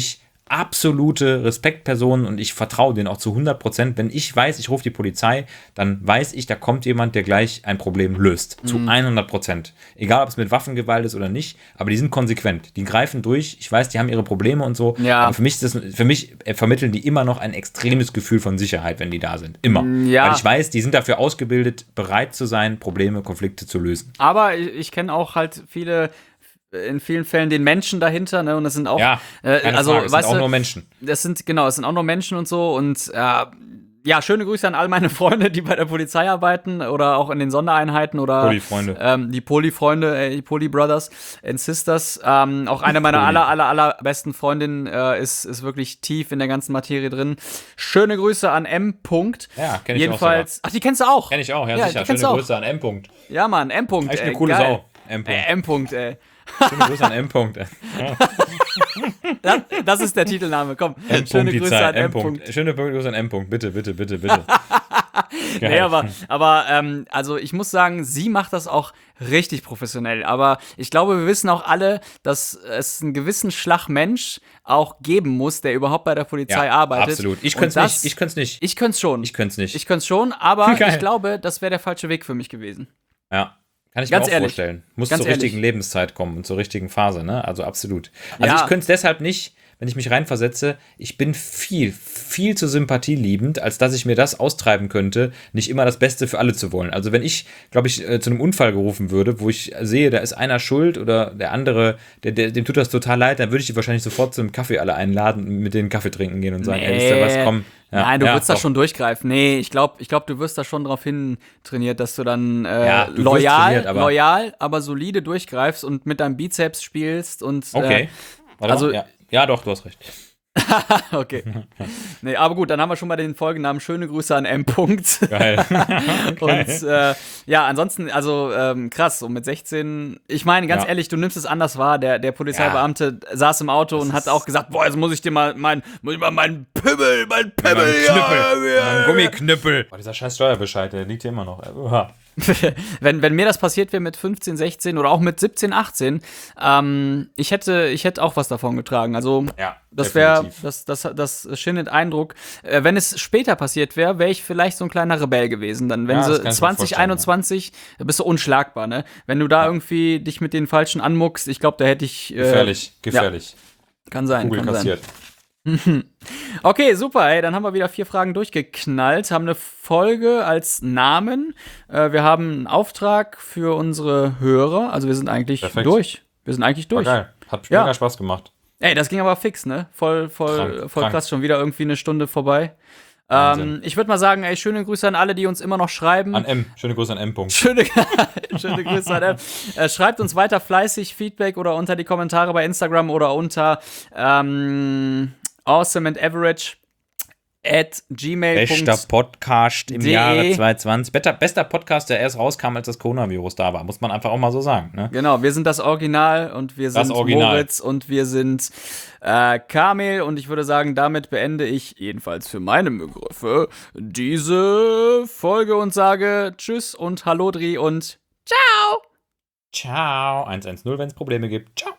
absolute Respektpersonen und ich vertraue denen auch zu hundert Prozent. Wenn ich weiß, ich rufe die Polizei, dann weiß ich, da kommt jemand, der gleich ein Problem löst. Mhm. Zu hundert Prozent. Egal, ob es mit Waffengewalt ist oder nicht, aber die sind konsequent. Die greifen durch. Ich weiß, die haben ihre Probleme und so. Ja. Aber für mich, ist das, für mich vermitteln die immer noch ein extremes Gefühl von Sicherheit, wenn die da sind. Immer. Ja. Weil ich weiß, die sind dafür ausgebildet, bereit zu sein, Probleme, Konflikte zu lösen. Aber ich, ich kenne auch halt viele, in vielen Fällen den Menschen dahinter, ne? Und das sind auch, ja, äh, also, Frage, es weißt sind auch du, nur Menschen. Das sind, genau, es sind auch nur Menschen und so. Und äh, ja, schöne Grüße an all meine Freunde, die bei der Polizei arbeiten oder auch in den Sondereinheiten oder Poli-Freunde. Ähm, die Poli-Freunde, äh, die Poli-Brothers and Sisters. Ähm, auch eine meiner aller, aller, aller besten Freundinnen äh, ist, ist wirklich tief in der ganzen Materie drin. Schöne Grüße an M. -Punkt. Ja, kenn ich Jedenfalls, auch. Ach, die kennst du auch? Kenn ich auch, ja, ja sicher. Schöne Grüße an M. -Punkt. Ja, Mann, M. -Punkt. Echt eine ey, coole geil. Sau. M. -Punkt. Äh, M. -Punkt, ey. Schöne Grüße an M. -Punkt. Das, das ist der Titelname, komm. M. Schöne die Grüße Zeit. an M. M. -Punkt. Schöne Grüße an M. -Punkt. Bitte, bitte, bitte, bitte. Nee, aber, aber ähm, also ich muss sagen, sie macht das auch richtig professionell. Aber ich glaube, wir wissen auch alle, dass es einen gewissen Schlag Mensch auch geben muss, der überhaupt bei der Polizei ja, arbeitet. Absolut. Ich könnte es nicht. Ich könnte es nicht. Ich könnte es schon. Ich könnte es nicht. Ich könnte es schon, aber Geil. ich glaube, das wäre der falsche Weg für mich gewesen. Ja. Kann ich Ganz mir auch ehrlich. vorstellen. Muss Ganz zur ehrlich. richtigen Lebenszeit kommen und zur richtigen Phase, ne? Also absolut. Also Ja. ich könnte es deshalb nicht, wenn ich mich reinversetze, ich bin viel, viel zu sympathieliebend, als dass ich mir das austreiben könnte, nicht immer das Beste für alle zu wollen. Also wenn ich, glaube ich, äh, zu einem Unfall gerufen würde, wo ich sehe, da ist einer schuld oder der andere, der, der, dem tut das total leid, dann würde ich die wahrscheinlich sofort zum Kaffee alle einladen und mit denen Kaffee trinken gehen und sagen, Nee. ey, wisst ihr was, komm. Ja, Nein, du ja, wirst da doch. schon durchgreifen. Nee, ich glaube, ich glaub, du wirst da schon drauf hin trainiert, dass du dann äh, Ja, du wirst loyal, trainiert, aber- loyal, aber solide durchgreifst und mit deinem Bizeps spielst und Okay. äh, Warte also- mal. Ja. ja, doch, du hast recht. okay. Nee, aber gut, dann haben wir schon mal den Folgennamen. Schöne Grüße an M. -Punkt. Geil. Und äh, ja, ansonsten, also ähm, krass, so mit sechzehn, ich meine, ganz Ja. ehrlich, du nimmst es anders wahr. Der, der Polizeibeamte saß im Auto und hat auch gesagt, boah, jetzt muss ich dir mal mein, muss ich mal meinen Pimmel, mein Pimmel, Mein Knüppel. ja, Mein Gummiknüppel. Boah, dieser scheiß Steuerbescheid, der liegt hier immer noch. Uha. wenn, wenn mir das passiert wäre mit fünfzehn, sechzehn oder auch mit siebzehn, achtzehn, ähm, ich hätte, ich hätte auch was davon getragen. Also, Ja, das wäre, definitiv. das, das, das schindet Eindruck. Äh, wenn es später passiert wäre, wäre ich vielleicht so ein kleiner Rebell gewesen. Dann, wenn Ja, das sie kann ich mir zwanzig vorstellen, einundzwanzig, da bist du unschlagbar, ne? Wenn du da irgendwie dich mit den Falschen anmuckst, ich glaube, da hätte ich. Äh, Gefährlich, gefährlich. Ja, kann sein, Kugel kann kassiert. sein. Okay, super, ey, dann haben wir wieder vier Fragen durchgeknallt, haben eine Folge als Namen. Äh, wir haben einen Auftrag für unsere Hörer, also wir sind eigentlich Perfekt. durch. Wir sind eigentlich War durch. geil. Hat Ja. mega Spaß gemacht. Ey, das ging aber fix, ne? Voll, voll, Krank, voll krank. krass, schon wieder irgendwie eine Stunde vorbei. Ähm, Wahnsinn. ich würde mal sagen, ey, schöne Grüße an alle, die uns immer noch schreiben. An M. Schöne Grüße an M. -Punkt. Schöne, schöne Grüße an M. Äh, schreibt uns weiter fleißig Feedback oder unter die Kommentare bei Instagram oder unter ähm, awesome and average at gmail punkt com. Bester Podcast im de. Jahre zwanzig zwanzig. Bester, bester Podcast, der erst rauskam, als das Coronavirus da war. Muss man einfach auch mal so sagen. Ne? Genau, wir sind das Original und wir Das sind Original. Moritz und wir sind äh, Kamil und ich würde sagen, damit beende ich jedenfalls für meine Begriffe diese Folge und sage Tschüss und Hallo Dri und Ciao! Ciao. eins eins null, wenn es Probleme gibt. Ciao.